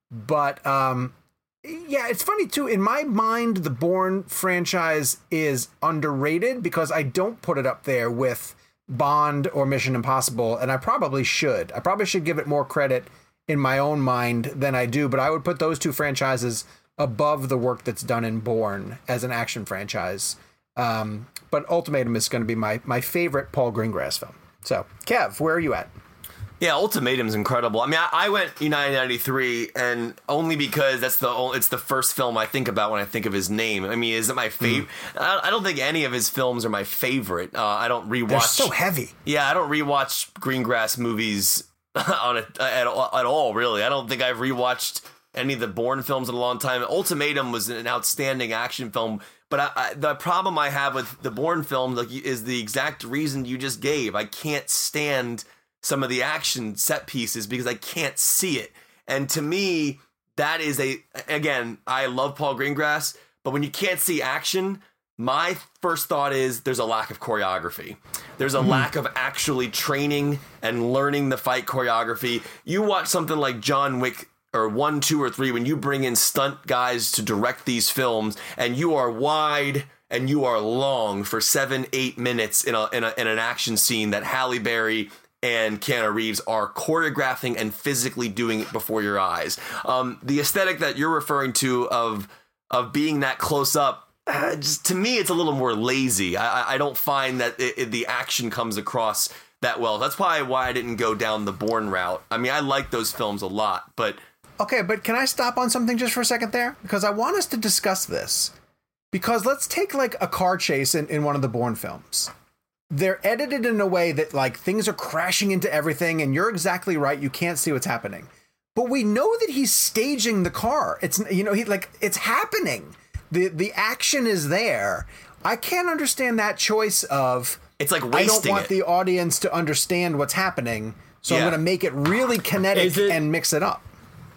But um, yeah, it's funny too. In my mind, the Bourne franchise is underrated because I don't put it up there with Bond or Mission Impossible, and I probably should. I probably should give it more credit in my own mind than I do, but I would put those two franchises above the work that's done in Bourne as an action franchise. Um, but Ultimatum is going to be my, my favorite Paul Greengrass film. So, Kev, where are you at? Yeah, Ultimatum's incredible. I mean, I, I went United ninety-three, and only because that's the only, it's the first film I think about when I think of his name. I mean, is it my favorite? Mm. I, I don't think any of his films are my favorite. Uh, I don't rewatch. They're so heavy. Yeah, I don't rewatch Greengrass movies on a, at, at all, really. I don't think I've rewatched any of the Bourne films in a long time. Ultimatum was an outstanding action film. But I, I, the problem I have with the Bourne films like, is the exact reason you just gave. I can't stand some of the action set pieces because I can't see it. And to me, that is a, again, I love Paul Greengrass, but when you can't see action, my first thought is there's a lack of choreography. There's a mm-hmm. lack of actually training and learning the fight choreography. You watch something like John Wick or one, two, or three, when you bring in stunt guys to direct these films and you are wide and you are long for seven, eight minutes in a in, a, in an action scene that Halle Berry and Keanu Reeves are choreographing and physically doing it before your eyes. Um, the aesthetic that you're referring to of of being that close up, uh, just to me, it's a little more lazy. I, I don't find that it, it, the action comes across that well. That's probably why I didn't go down the Bourne route. I mean, I like those films a lot, but... Okay, but can I stop on something just for a second there? Because I want us to discuss this. Because let's take like a car chase in, in one of the Bourne films. They're edited in a way that like things are crashing into everything, and you're exactly right, you can't see what's happening. But we know that he's staging the car. It's, you know, he like it's happening. The the action is there. I can't understand that choice of it's like wasting I don't want it. the audience to understand what's happening, so yeah. I'm going to make it really kinetic it, and mix it up.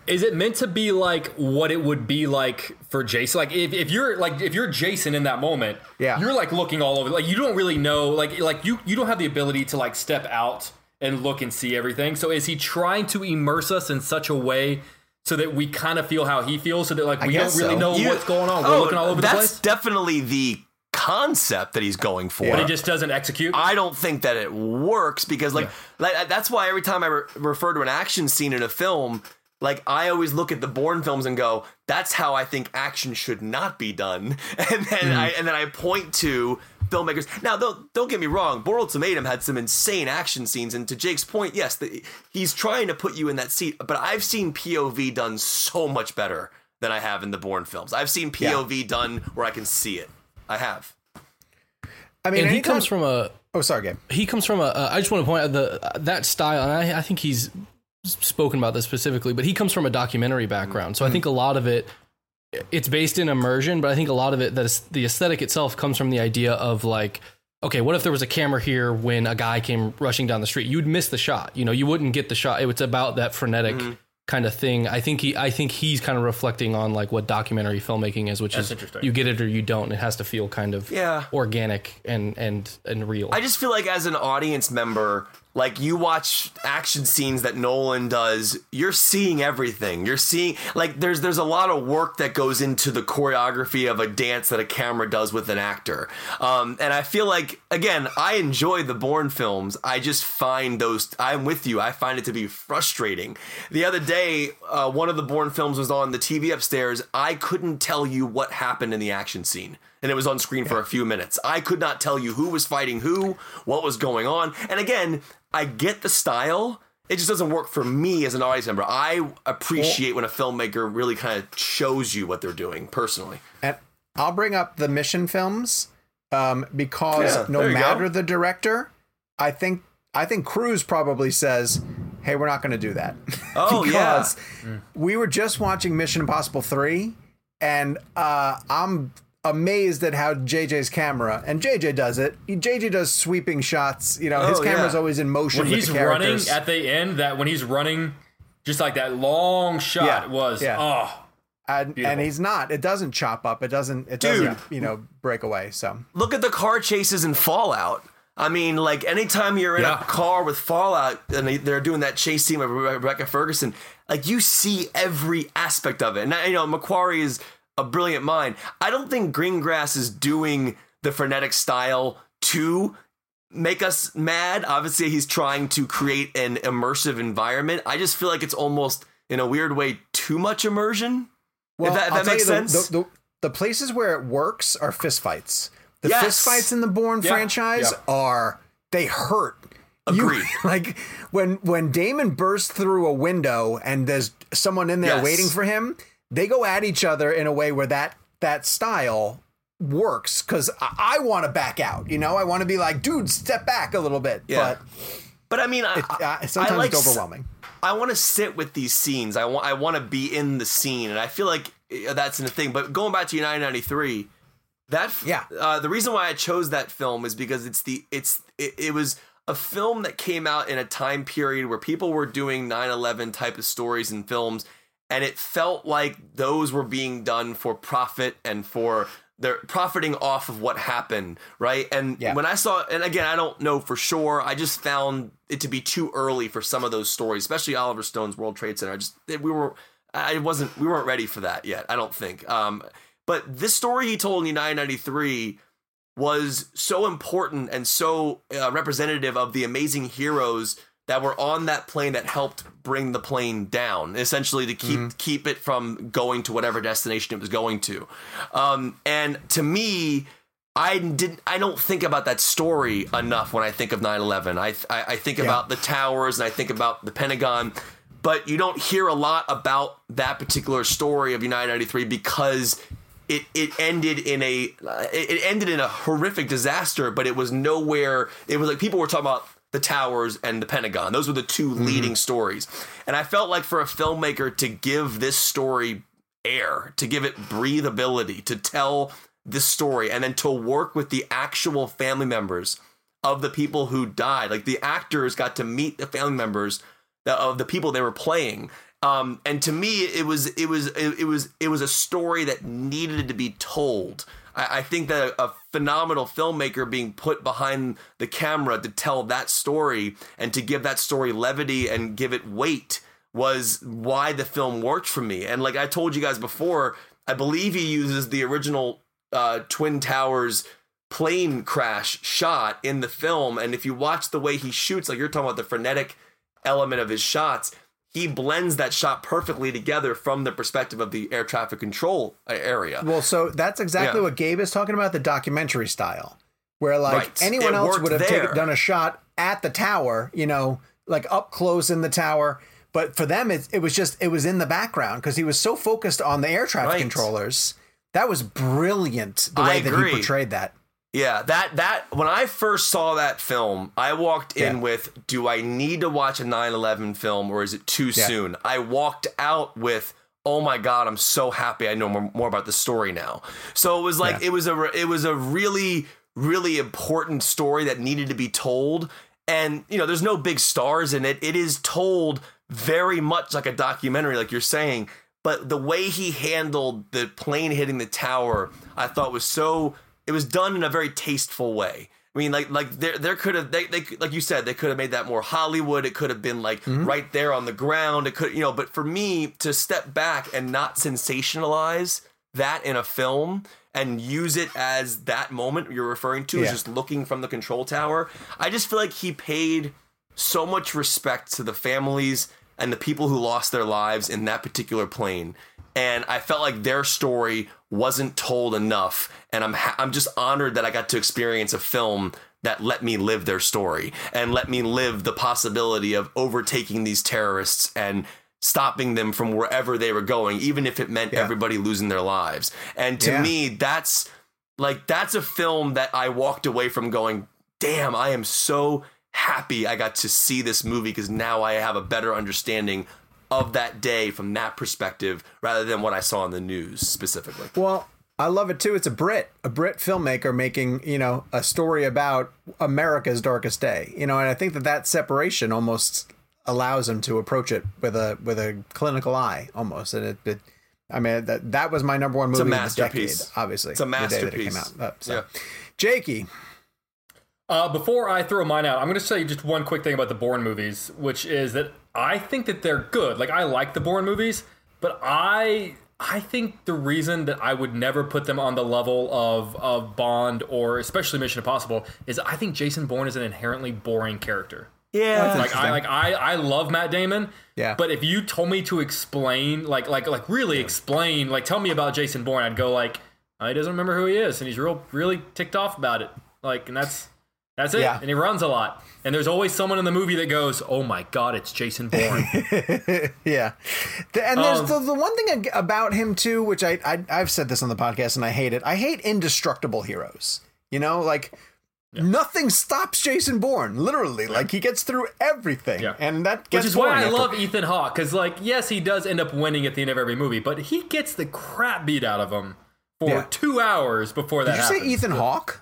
Is it meant to be like what it would be like for Jason? Like if, if you're like if you're Jason in that moment, yeah. you're like looking all over. Like you don't really know. Like like you you don't have the ability to like step out and look and see everything. So is he trying to immerse us in such a way so that we kind of feel how he feels, so that like we don't really so. know You- what's going on? We're oh, looking all over the that's place. definitely the concept that he's going for. But he just doesn't execute. I don't think that it works because, like, like that's why every time I re- refer to an action scene in a film, like I always look at the Bourne films and go, "That's how I think action should not be done," and then Mm. I and then I point to filmmakers. Now, don't don't get me wrong, Bourne Ultimatum had some insane action scenes, and to Jake's point, yes, the, he's trying to put you in that seat. But I've seen P O V done so much better than I have in the Bourne films. I've seen P O V yeah. done where I can see it. I have. I mean, and he anytime- comes from a. Oh, sorry, Gabe. He comes from a. Uh, I just want to point out the uh, that style, and I, I think he's spoken about this specifically, but he comes from a documentary background, so mm-hmm. I think a lot of it, it's based in immersion, but I think a lot of it, that is, the aesthetic itself comes from the idea of like, okay, what if there was a camera here when a guy came rushing down the street? You'd miss the shot. You know, you wouldn't get the shot. It was about that frenetic. Mm-hmm. kind of thing. I think he I think he's kind of reflecting on like what documentary filmmaking is, which That's is you get it or you don't. It has to feel kind of yeah. organic and and and real. I just feel like as an audience member, like you watch action scenes that Nolan does, you're seeing everything. You're seeing like there's there's a lot of work that goes into the choreography of a dance that a camera does with an actor. Um, and I feel like, again, I enjoy the Bourne films. I just find those, I'm with you, I find it to be frustrating. The other day, uh, one of the Bourne films was on the T V upstairs. I couldn't tell you what happened in the action scene. And it was on screen for a few minutes. I could not tell you who was fighting who, what was going on. And again, I get the style. It just doesn't work for me as an audience member. I appreciate when a filmmaker really kind of shows you what they're doing personally. And I'll bring up the Mission films um, because Yeah, no there you matter go. the director, I think I think Cruise probably says, "Hey, we're not going to do that." Oh, yeah. because we were just watching Mission Impossible three, and uh, I'm amazed at how J J's camera, and J J does it. J J does sweeping shots. You know, his Oh, camera's yeah. always in motion When with he's the running characters. at the end, that when he's running, just like that long shot Yeah, was, yeah. oh, and, and he's not. It doesn't chop up. It doesn't. It doesn't. Dude. You know, break away. So Look at the car chases in Fallout. I mean, like anytime you're in Yeah. a car with Fallout and they- they're doing that chase scene with Rebecca Ferguson, like you see every aspect of it. And you know, Macquarie is a brilliant mind. I don't think Greengrass is doing the frenetic style to make us mad. Obviously, he's trying to create an immersive environment. I just feel like it's almost, in a weird way, too much immersion. well, if that, if I'll that tell makes you the- sense. The, the, the places where it works are fistfights. The Yes. fistfights in the Bourne Yeah. franchise Yeah. are they hurt. Agreed. You, like when when Damon bursts through a window and there's someone in there Yes. waiting for him, they go at each other in a way where that that style works because I, I want to back out. You know, I want to be like, dude, step back a little bit. Yeah. But But I mean, I, it, uh, I- sometimes I like it's s- overwhelming. I want to sit with these scenes. I want I want to be in the scene, and I feel like uh, that's the thing. But going back to United ninety-three, that f- Yeah. uh, the reason why I chose that film is because it's the it's it, it was a film that came out in a time period where people were doing nine eleven type of stories and films, and it felt like those were being done for profit and for they're profiting off of what happened, right? And Yeah. when I saw, and again, I don't know for sure, I just found it to be too early for some of those stories, especially Oliver Stone's World Trade Center. I just, we were, I wasn't, we weren't ready for that yet, I don't think. Um, but this story he told in United ninety-three was so important and so uh, representative of the amazing heroes that were on that plane that helped bring the plane down, essentially to keep mm-hmm. keep it from going to whatever destination it was going to. Um, and to me, I didn't. I don't think about that story enough when I think of nine eleven. I I, I think Yeah. about the towers and I think about the Pentagon, but you don't hear a lot about that particular story of United ninety-three because it it ended in a it, it ended in a horrific disaster. But it was nowhere. It was like people were talking about the towers and the Pentagon. Those were the two mm-hmm. leading stories. And I felt like for a filmmaker to give this story air, to give it breathability, to tell this story, and then to work with the actual family members of the people who died. Like the actors got to meet the family members of the people they were playing. Um, and to me, it was it was it, it was it was a story that needed to be told. I, I think that a, a phenomenal filmmaker being put behind the camera to tell that story and to give that story levity and give it weight was why the film worked for me. And like I told you guys before, I believe he uses the original uh, Twin Towers plane crash shot in the film. And if you watch the way he shoots, like you're talking about the frenetic element of his shots, he blends that shot perfectly together from the perspective of the air traffic control area. Well, so that's exactly Yeah. what Gabe is talking about, the documentary style, where like Right. anyone It else worked would have there. taken, done a shot at the tower, you know, like up close in the tower. But for them, it, it was just, it was in the background because he was so focused on the air traffic Right. controllers. That was brilliant, the I way that agree. he portrayed that. Yeah, that that when I first saw that film, I walked in Yeah. with, do I need to watch a nine eleven film or is it too Yeah. soon? I walked out with, oh my God, I'm so happy I know more, more about the story now. So it was like, Yeah. it was a re- it was a really, really important story that needed to be told. And, you know, there's no big stars in it. It is told very much like a documentary, like you're saying. But the way he handled the plane hitting the tower, I thought was so... It was done in a very tasteful way. I mean, like, like there, there could have, they, they, like you said, they could have made that more Hollywood. It could have been like right there on the ground. It could, you know. But for me to step back and not sensationalize that in a film and use it as that moment you're referring to, is Yeah. just looking from the control tower. I just feel like he paid so much respect to the families and the people who lost their lives in that particular plane. And I felt like their story wasn't told enough. And I'm ha- I'm just honored that I got to experience a film that let me live their story and let me live the possibility of overtaking these terrorists and stopping them from wherever they were going, even if it meant Yeah. everybody losing their lives. And to Yeah. me, that's like, that's a film that I walked away from going, damn, I am so happy I got to see this movie because now I have a better understanding of that day from that perspective rather than what I saw in the news specifically. Well, I love it too. It's a Brit, a Brit filmmaker making, you know, a story about America's darkest day. You know, and I think that that separation almost allows him to approach it with a with a clinical eye, almost. And it, it I mean, that that was my number one movie a of the decade, masterpiece. obviously. It's a the day that it masterpiece. came out. Uh, so. Yeah. Jakey, Uh, before I throw mine out, I'm going to say just one quick thing about the Bourne movies, which is that I think that they're good. Like, I like the Bourne movies, but I I think the reason that I would never put them on the level of, of Bond or especially Mission Impossible is I think Jason Bourne is an inherently boring character. Yeah. Like I like I, I love Matt Damon. Yeah. But if you told me to explain, like like like really explain, like tell me about Jason Bourne, I'd go like, oh, he doesn't remember who he is, and he's real really ticked off about it. Like, and that's that's it. Yeah. And he runs a lot. And there's always someone in the movie that goes, oh my God, it's Jason Bourne. yeah. The- and there's Um, the, the one thing ag- about him too, which I, I I've said this on the podcast and I hate it. I hate indestructible heroes. You know, like nothing stops Jason Bourne. Literally, like he gets through everything, Yeah. and that gets Which is why boring I after- love Ethan Hawke, because like, yes, he does end up winning at the end of every movie, but he gets the crap beat out of him for Yeah. two hours before that Did you happens. say Ethan Hawke?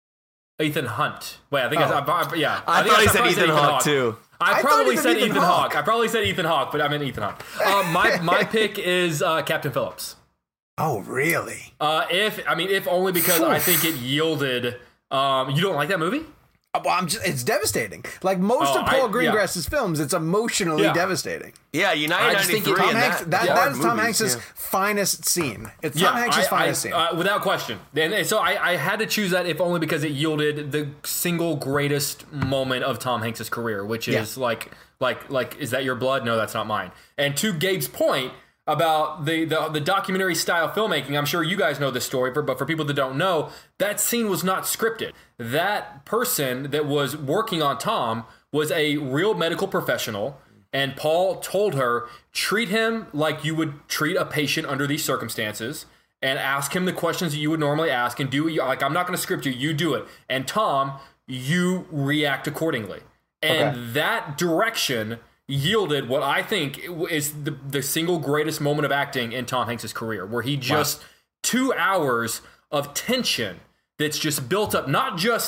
Ethan Hunt. Wait, I think Oh. I, I, I, yeah. I think thought he I said probably Ethan Hawke, too. I I thought probably he said said Ethan Ethan Hawke. Hawke. I probably said Ethan Hawke, but I meant Ethan Hawke. Uh, my my pick is uh, Captain Phillips. Oh, really? Uh, if I mean, if only because I think it yielded. Um, you don't like that movie? Uh, Well, I'm just, it's devastating. Like most Oh, of Paul I- Greengrass's films, it's emotionally Yeah. devastating. Yeah, United I just think ninety-three. Tom and Hanks, that, that, hard that is Tom movies, Hanks's yeah. finest scene. It's Tom Hanks's I- finest I, scene. uh, without question. And and so I, I had to choose that if only because it yielded the single greatest moment of Tom Hanks's career, which is Yeah. like like like is that your blood? No, that's not mine. And to Gabe's point about the, the the documentary style filmmaking, I'm sure you guys know this story, but for people that don't know, that scene was not scripted. That person that was working on Tom was a real medical professional. And Paul told her, treat him like you would treat a patient under these circumstances and ask him the questions that you would normally ask and do like, I'm not going to script you, you do it. And Tom, you react accordingly. And Okay. that direction yielded what I think is the, the single greatest moment of acting in Tom Hanks' career, where he just two hours of tension that's just built up, not just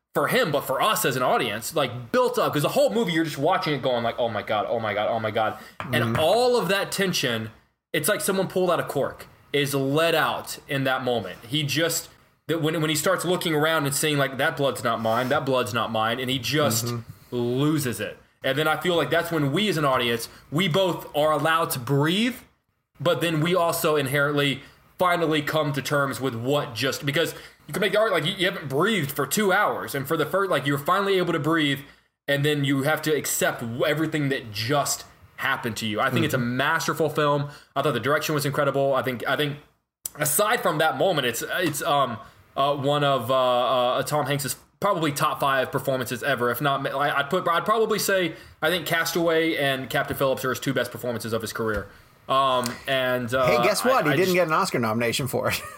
for him, but for us as an audience, like built up, because the whole movie you're just watching it going like, oh my god, oh my god, oh my god, mm-hmm. and all of that tension, it's like someone pulled out a cork, is let out in that moment. He just that when when he starts looking around and seeing like that blood's not mine, that blood's not mine, and he just mm-hmm. loses it. And then I feel like that's when we as an audience, we both are allowed to breathe, but then we also inherently finally come to terms with what just, because you can make the argument like you, you haven't breathed for two hours, and for the first, like you're finally able to breathe, and then you have to accept everything that just happened to you. I think mm-hmm. it's a masterful film. I thought the direction was incredible. I think I think aside from that moment, it's it's um uh, one of uh, uh, Tom Hanks's probably top five performances ever. If not, I'd put I'd probably say I think Castaway and Captain Phillips are his two best performances of his career. Um and uh, hey, guess what? I, he I didn't just, get an Oscar nomination for it.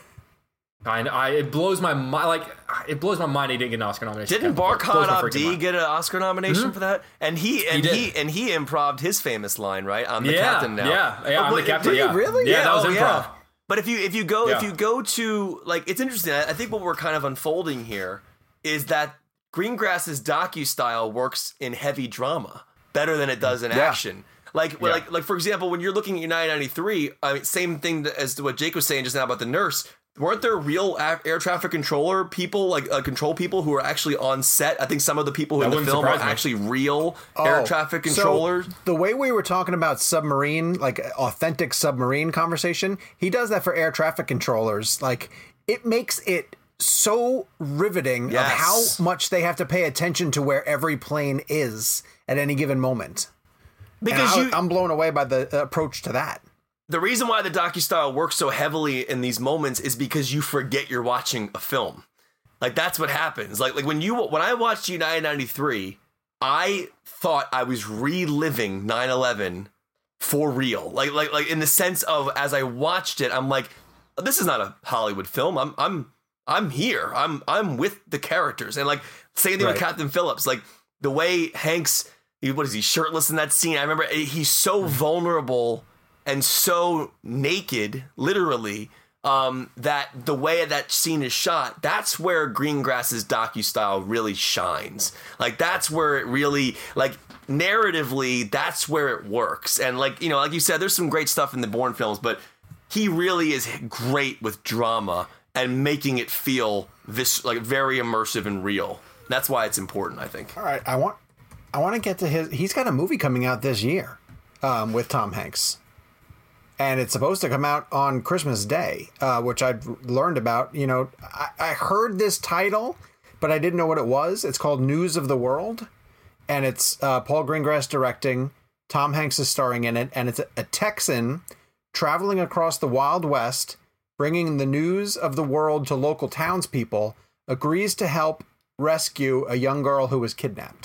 I, I it blows my mind. Like it blows my mind he didn't get an Oscar nomination. Didn't Barkhad Abdi get an Oscar nomination mm-hmm. for that? And he and he, he and he improved his famous line, right? I'm the yeah, captain now. Yeah, yeah, I'm oh, the captain. Did yeah. he really? Yeah, yeah that was oh, improv. Yeah. But if you if you go yeah. if you go to like it's interesting. I think what we're kind of unfolding here is that Greengrass's docu-style works in heavy drama better than it does in yeah. action. Like, yeah. like, like for example, when you're looking at United ninety-three, I mean, same thing as to what Jake was saying just now about the nurse. Weren't there real air traffic controller people, like uh, control people, who were actually on set? I think some of the people who that in the film are me. actually real oh, air traffic controllers. So the way we were talking about submarine, like authentic submarine conversation, he does that for air traffic controllers. Like it makes it so riveting yes. of how much they have to pay attention to where every plane is at any given moment. Because I, you, I'm blown away by the approach to that. The reason why the docu-style works so heavily in these moments is because you forget you're watching a film. Like that's what happens. Like like when you when I watched United ninety-three, I thought I was reliving nine eleven for real. Like like like in the sense of as I watched it, I'm like, this is not a Hollywood film. I'm I'm I'm here. I'm I'm with the characters. And like same thing right. with Captain Phillips. Like the way Hanks, what is he, shirtless in that scene? I remember he's so vulnerable and so naked, literally, um, that the way that scene is shot, that's where Greengrass's docu-style really shines. Like, that's where it really, like, narratively, that's where it works. And, like, you know, like you said, there's some great stuff in the Bourne films, but he really is great with drama and making it feel this, like, very immersive and real. That's why it's important, I think. All right, I want, I want to get to his, he's got a movie coming out this year um, with Tom Hanks. And it's supposed to come out on Christmas Day, uh, which I'd learned about. You know, I, I heard this title, but I didn't know what it was. It's called News of the World, and it's uh, Paul Greengrass directing. Tom Hanks is starring in it, and it's a, a Texan traveling across the Wild West, bringing the news of the world to local townspeople, agrees to help rescue a young girl who was kidnapped.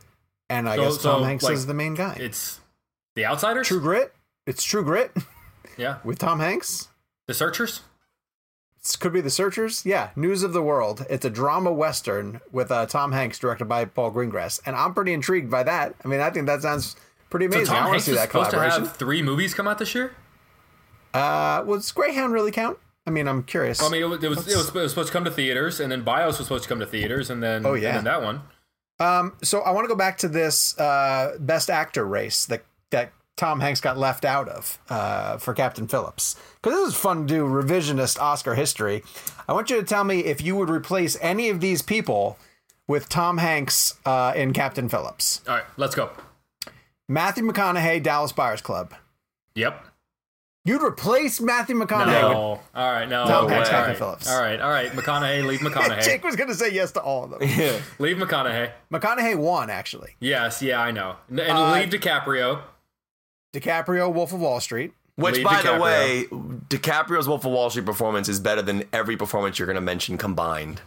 And I so, guess Tom so, Hanks like, is the main guy. It's The Outsiders? True Grit. It's True Grit. Yeah. With Tom Hanks. The Searchers? This could be The Searchers. Yeah. News of the World. It's a drama western with uh, Tom Hanks, directed by Paul Greengrass. And I'm pretty intrigued by that. I mean, I think that sounds pretty amazing. So Tom I want Hanks to see is that supposed to collaboration. have three movies come out this year? Uh, well, does Greyhound really count? I mean, I'm curious. I mean, it was, it was, it was, it was supposed to come to theaters, and then Bios was supposed to come to theaters, and then, oh, yeah. and then that one. Um, so I want to go back to this uh, Best Actor race that, that Tom Hanks got left out of uh, for Captain Phillips. Because this is fun to do revisionist Oscar history. I want you to tell me if you would replace any of these people with Tom Hanks uh, in Captain Phillips. All right, let's go. Matthew McConaughey, Dallas Buyers Club. Yep. You'd replace Matthew McConaughey No. with All right, no. Tom no Hanks, way. Captain all right. Phillips. All right, all right. McConaughey, leave McConaughey. Jake was going to say yes to all of them. Yeah. Leave McConaughey. McConaughey won, actually. Yes, yeah, I know. And Uh, leave DiCaprio. DiCaprio, Wolf of Wall Street. Which, Leave by DiCaprio. the way, DiCaprio's Wolf of Wall Street performance is better than every performance you're going to mention combined.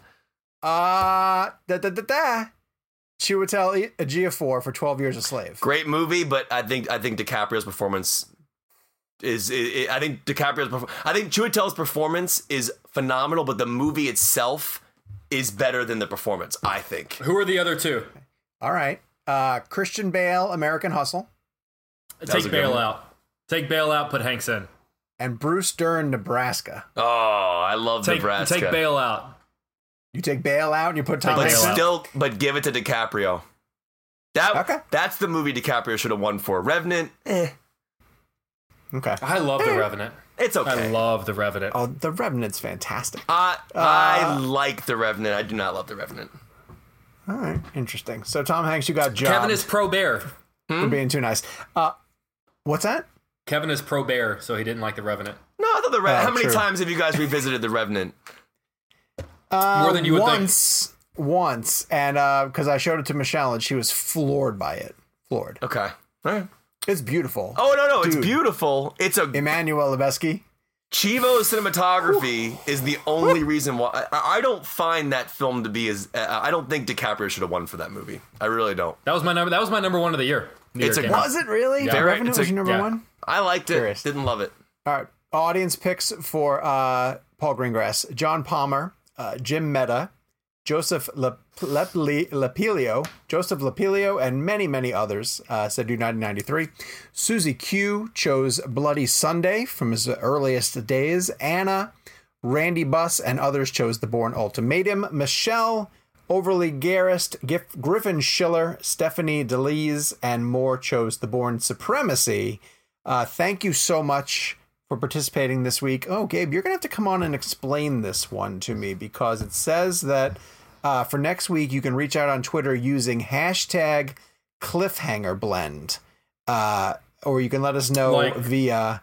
Uh, da da da da. Chiwetel Ejiofor for twelve Years a Slave. Great movie, but I think I think DiCaprio's performance is. It, it, I think DiCaprio's. perfor- I think Chiwetel's performance is phenomenal, but the movie itself is better than the performance. I think. Who are the other two? All right. Uh, Christian Bale, American Hustle, was Take a good Bale one. out. Take Bale out, put Hanks in. and Bruce Dern, Nebraska. Oh, I love Take, Nebraska. take Bale out. You take Bale out and you put Tom but Hanks in? still, but give it to DiCaprio. That Okay. that's the movie DiCaprio should have won for. Revenant, eh, Okay. I love The Revenant. it's okay. I love The Revenant. Oh, The Revenant's fantastic. I I like The Revenant. I do not love The Revenant. All right, interesting. So Tom Hanks, you got jobbed Kevin is pro bear. for being too nice. Uh, what's that? Kevin is pro bear, so he didn't like The Revenant. No, I thought The Revenant. Oh, How many true. times have you guys revisited The Revenant? Uh, More than you would think. once, Once, and because I showed it to Michelle and she was floored by it. Floored. Okay. All right. It's beautiful. Oh no, no, it's Dude. beautiful. It's a Emmanuel Lubezki. Chivo's cinematography is the only reason why I, I don't find that film to be as. Uh, I don't think DiCaprio should have won for that movie. I really don't. That was my number. That was my number one of the year. The It's year a- it came out. Was it really? Yeah. The Very- Revenant it's a- was your number yeah. one? I liked it. Curious. Didn't love it. All right. Audience picks for uh, Paul Greengrass. John Palmer, uh, Jim Meta, Joseph Lep- Lepli- Lepilio, Joseph Lepilio, and many, many others uh, said do nineteen ninety-three. Susie Q chose Bloody Sunday from his earliest days. Anna, Randy Buss, and others chose The Bourne Ultimatum. Michelle, Overly Garrist, Gif- Griffin Schiller, Stephanie DeLise, and more chose The Bourne Supremacy. Uh, thank you so much for participating this week. Oh, Gabe, you're going to have to come on and explain this one to me because it says that uh, for next week, you can reach out on Twitter using hashtag cliffhanger blend. Uh, or you can let us know Like- via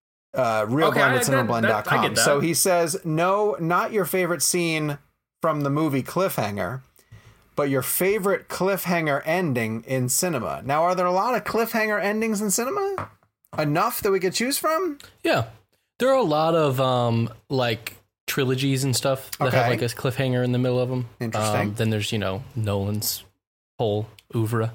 uh, Okay, realblend I- at that- cinemablend dot that- I com. get that. So he says, no, not your favorite scene from the movie Cliffhanger, but your favorite cliffhanger ending in cinema. Now, are there a lot of cliffhanger endings in cinema? Enough that we could choose from? Yeah. There are a lot of um like trilogies and stuff that Okay. have like a cliffhanger in the middle of them. Interesting. then there's, you know, Nolan's whole oeuvre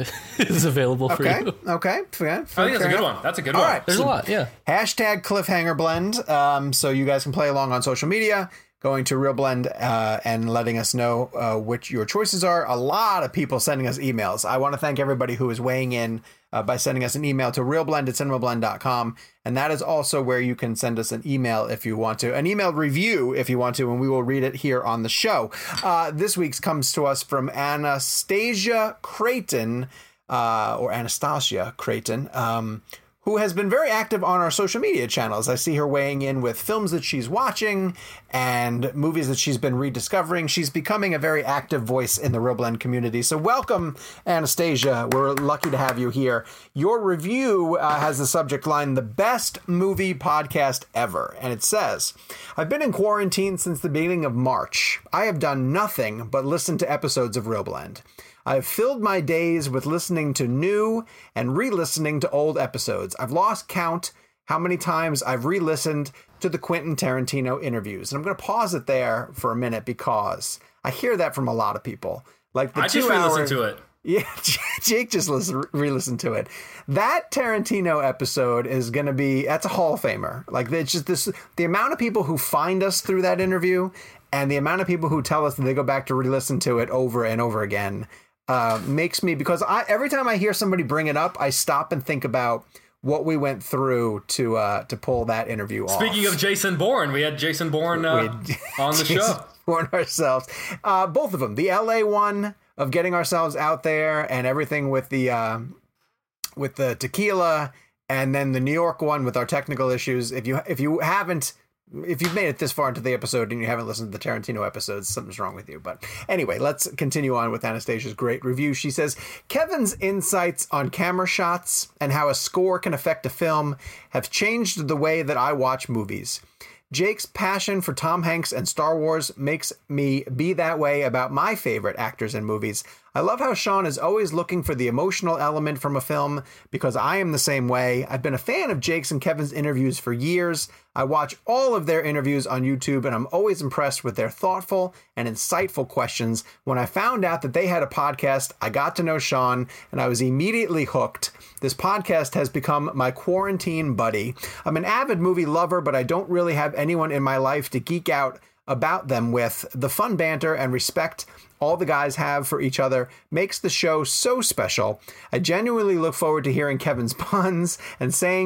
is available for Okay. you. Okay. Fair, I think that's a good one. That's a good All one. right. There's a lot, yeah. Hashtag cliffhanger blend. Um, so you guys can play along on social media, going to Real Blend uh, and letting us know uh, which your choices are. A lot of people sending us emails. I want to thank everybody who is weighing in uh, by sending us an email to realblend at cinemablend dot com. And that is also where you can send us an email if you want to, an emailed review if you want to, and we will read it here on the show. Uh, this week's comes to us from Anastasia Creighton, uh, or Anastasia Creighton, um, who has been very active on our social media channels. I see her weighing in with films that she's watching and movies that she's been rediscovering. She's becoming a very active voice in the Real Blend community. So welcome, Anastasia. We're lucky to have you here. Your review uh, has the subject line, the best movie podcast ever. And it says, I've been in quarantine since the beginning of March. I have done nothing but listen to episodes of Real Blend. I've filled my days with listening to new and re-listening to old episodes. I've lost count how many times I've re-listened to the Quentin Tarantino interviews. And I'm going to pause it there for a minute because I hear that from a lot of people. Like the I just two hour, re-listened to it. Yeah, Jake just listen, re-listened to it. That Tarantino episode is going to be, that's a Hall of Famer. Like it's just this, the amount of people who find us through that interview and the amount of people who tell us that they go back to re-listen to it over and over again uh, makes me, because I, every time I hear somebody bring it up, I stop and think about what we went through to uh, to pull that interview off. Speaking of Jason Bourne, we had Jason Bourne uh, We- on the Jason show. Bourne ourselves. Uh, both of them. The L A one of getting ourselves out there and everything with the uh, with the tequila, and then the New York one with our technical issues. If you if you haven't if you've made it this far into the episode and you haven't listened to the Tarantino episodes, something's wrong with you. But anyway, let's continue on with Anastasia's great review. She says, Kevin's insights on camera shots and how a score can affect a film have changed the way that I watch movies. Jake's passion for Tom Hanks and Star Wars makes me be that way about my favorite actors in movies. I love how Sean is always looking for the emotional element from a film because I am the same way. I've been a fan of Jake's and Kevin's interviews for years. I watch all of their interviews on YouTube and I'm always impressed with their thoughtful and insightful questions. When I found out that they had a podcast, I got to know Sean and I was immediately hooked. This podcast has become my quarantine buddy. I'm an avid movie lover, but I don't really have anyone in my life to geek out about them with. The fun banter and respect all the guys have for each other makes the show so special. I genuinely look forward to hearing Kevin's puns and saying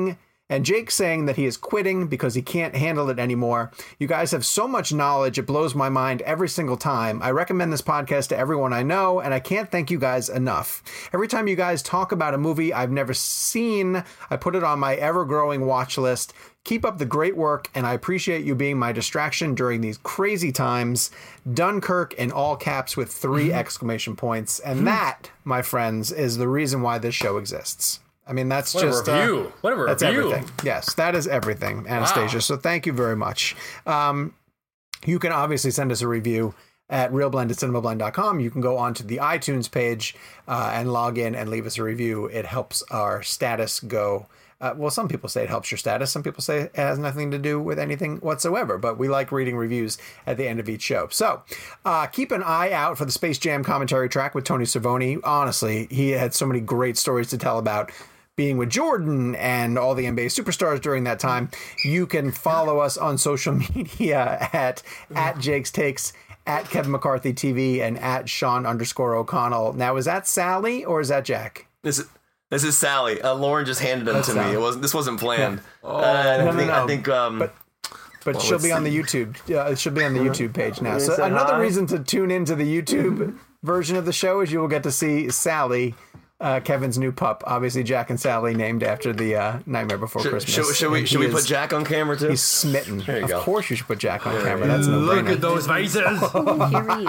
and Jake saying that he is quitting because he can't handle it anymore. You guys have so much knowledge, it blows my mind every single time. I recommend this podcast to everyone I know, and I can't thank you guys enough. Every time you guys talk about a movie I've never seen, I put it on my ever-growing watch list. Keep up the great work, and I appreciate you being my distraction during these crazy times. Dunkirk in all caps with three exclamation points. And that, my friends, is the reason why this show exists. I mean, that's what just a review. Uh, what a review. That's everything. Yes, that is everything, Anastasia. Wow. So thank you very much. Um, you can obviously send us a review at real blend at cinema blend dot com. You can go onto the iTunes page uh, and log in and leave us a review. It helps our status go. Uh, well, some people say it helps your status. Some people say it has nothing to do with anything whatsoever, but we like reading reviews at the end of each show. So uh, keep an eye out for the Space Jam commentary track with Tony Cervoni. Honestly, he had so many great stories to tell about being with Jordan and all the N B A superstars during that time. You can follow us on social media at, at Jake's Takes, at Kevin McCarthy T V, and at Sean underscore O'Connell. Now, is that Sally or is that Jack? This is this is Sally. Uh, Lauren just handed them That's to Sally. me. It wasn't. This wasn't planned. Yeah. Oh, uh, no, I think, no, no. I think um, but but well, she'll be on the YouTube. Yeah, it should be on the YouTube page now. So another hi? reason to tune into the YouTube version of the show is you will get to see Sally. Uh, Kevin's new pup, obviously Jack and Sally, named after the uh, Nightmare Before should, Christmas. Should, should we should we is, put Jack on camera too? He's smitten. There you of go. course, you should put Jack on camera. That's no Look brainer. at those faces. Oh,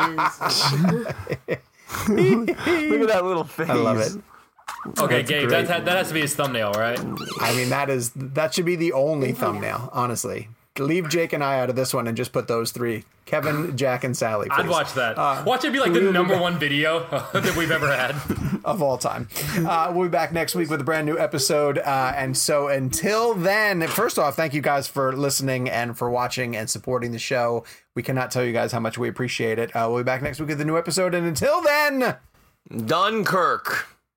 here he is. Look at that little face. I love it. Okay, That's Gabe, that, that has to be his thumbnail, right? I mean, that is that should be the only thumbnail, honestly. Leave Jake and I out of this one and just put those three. Kevin, Jack, and Sally, please. I'd watch that. Uh, watch it be like the number one video that we've ever had. Of all time. Uh, we'll be back next week with a brand new episode. Uh, and so until then, first off, thank you guys for listening and for watching and supporting the show. We cannot tell you guys how much we appreciate it. Uh, we'll be back next week with a new episode. And until then, Dunkirk.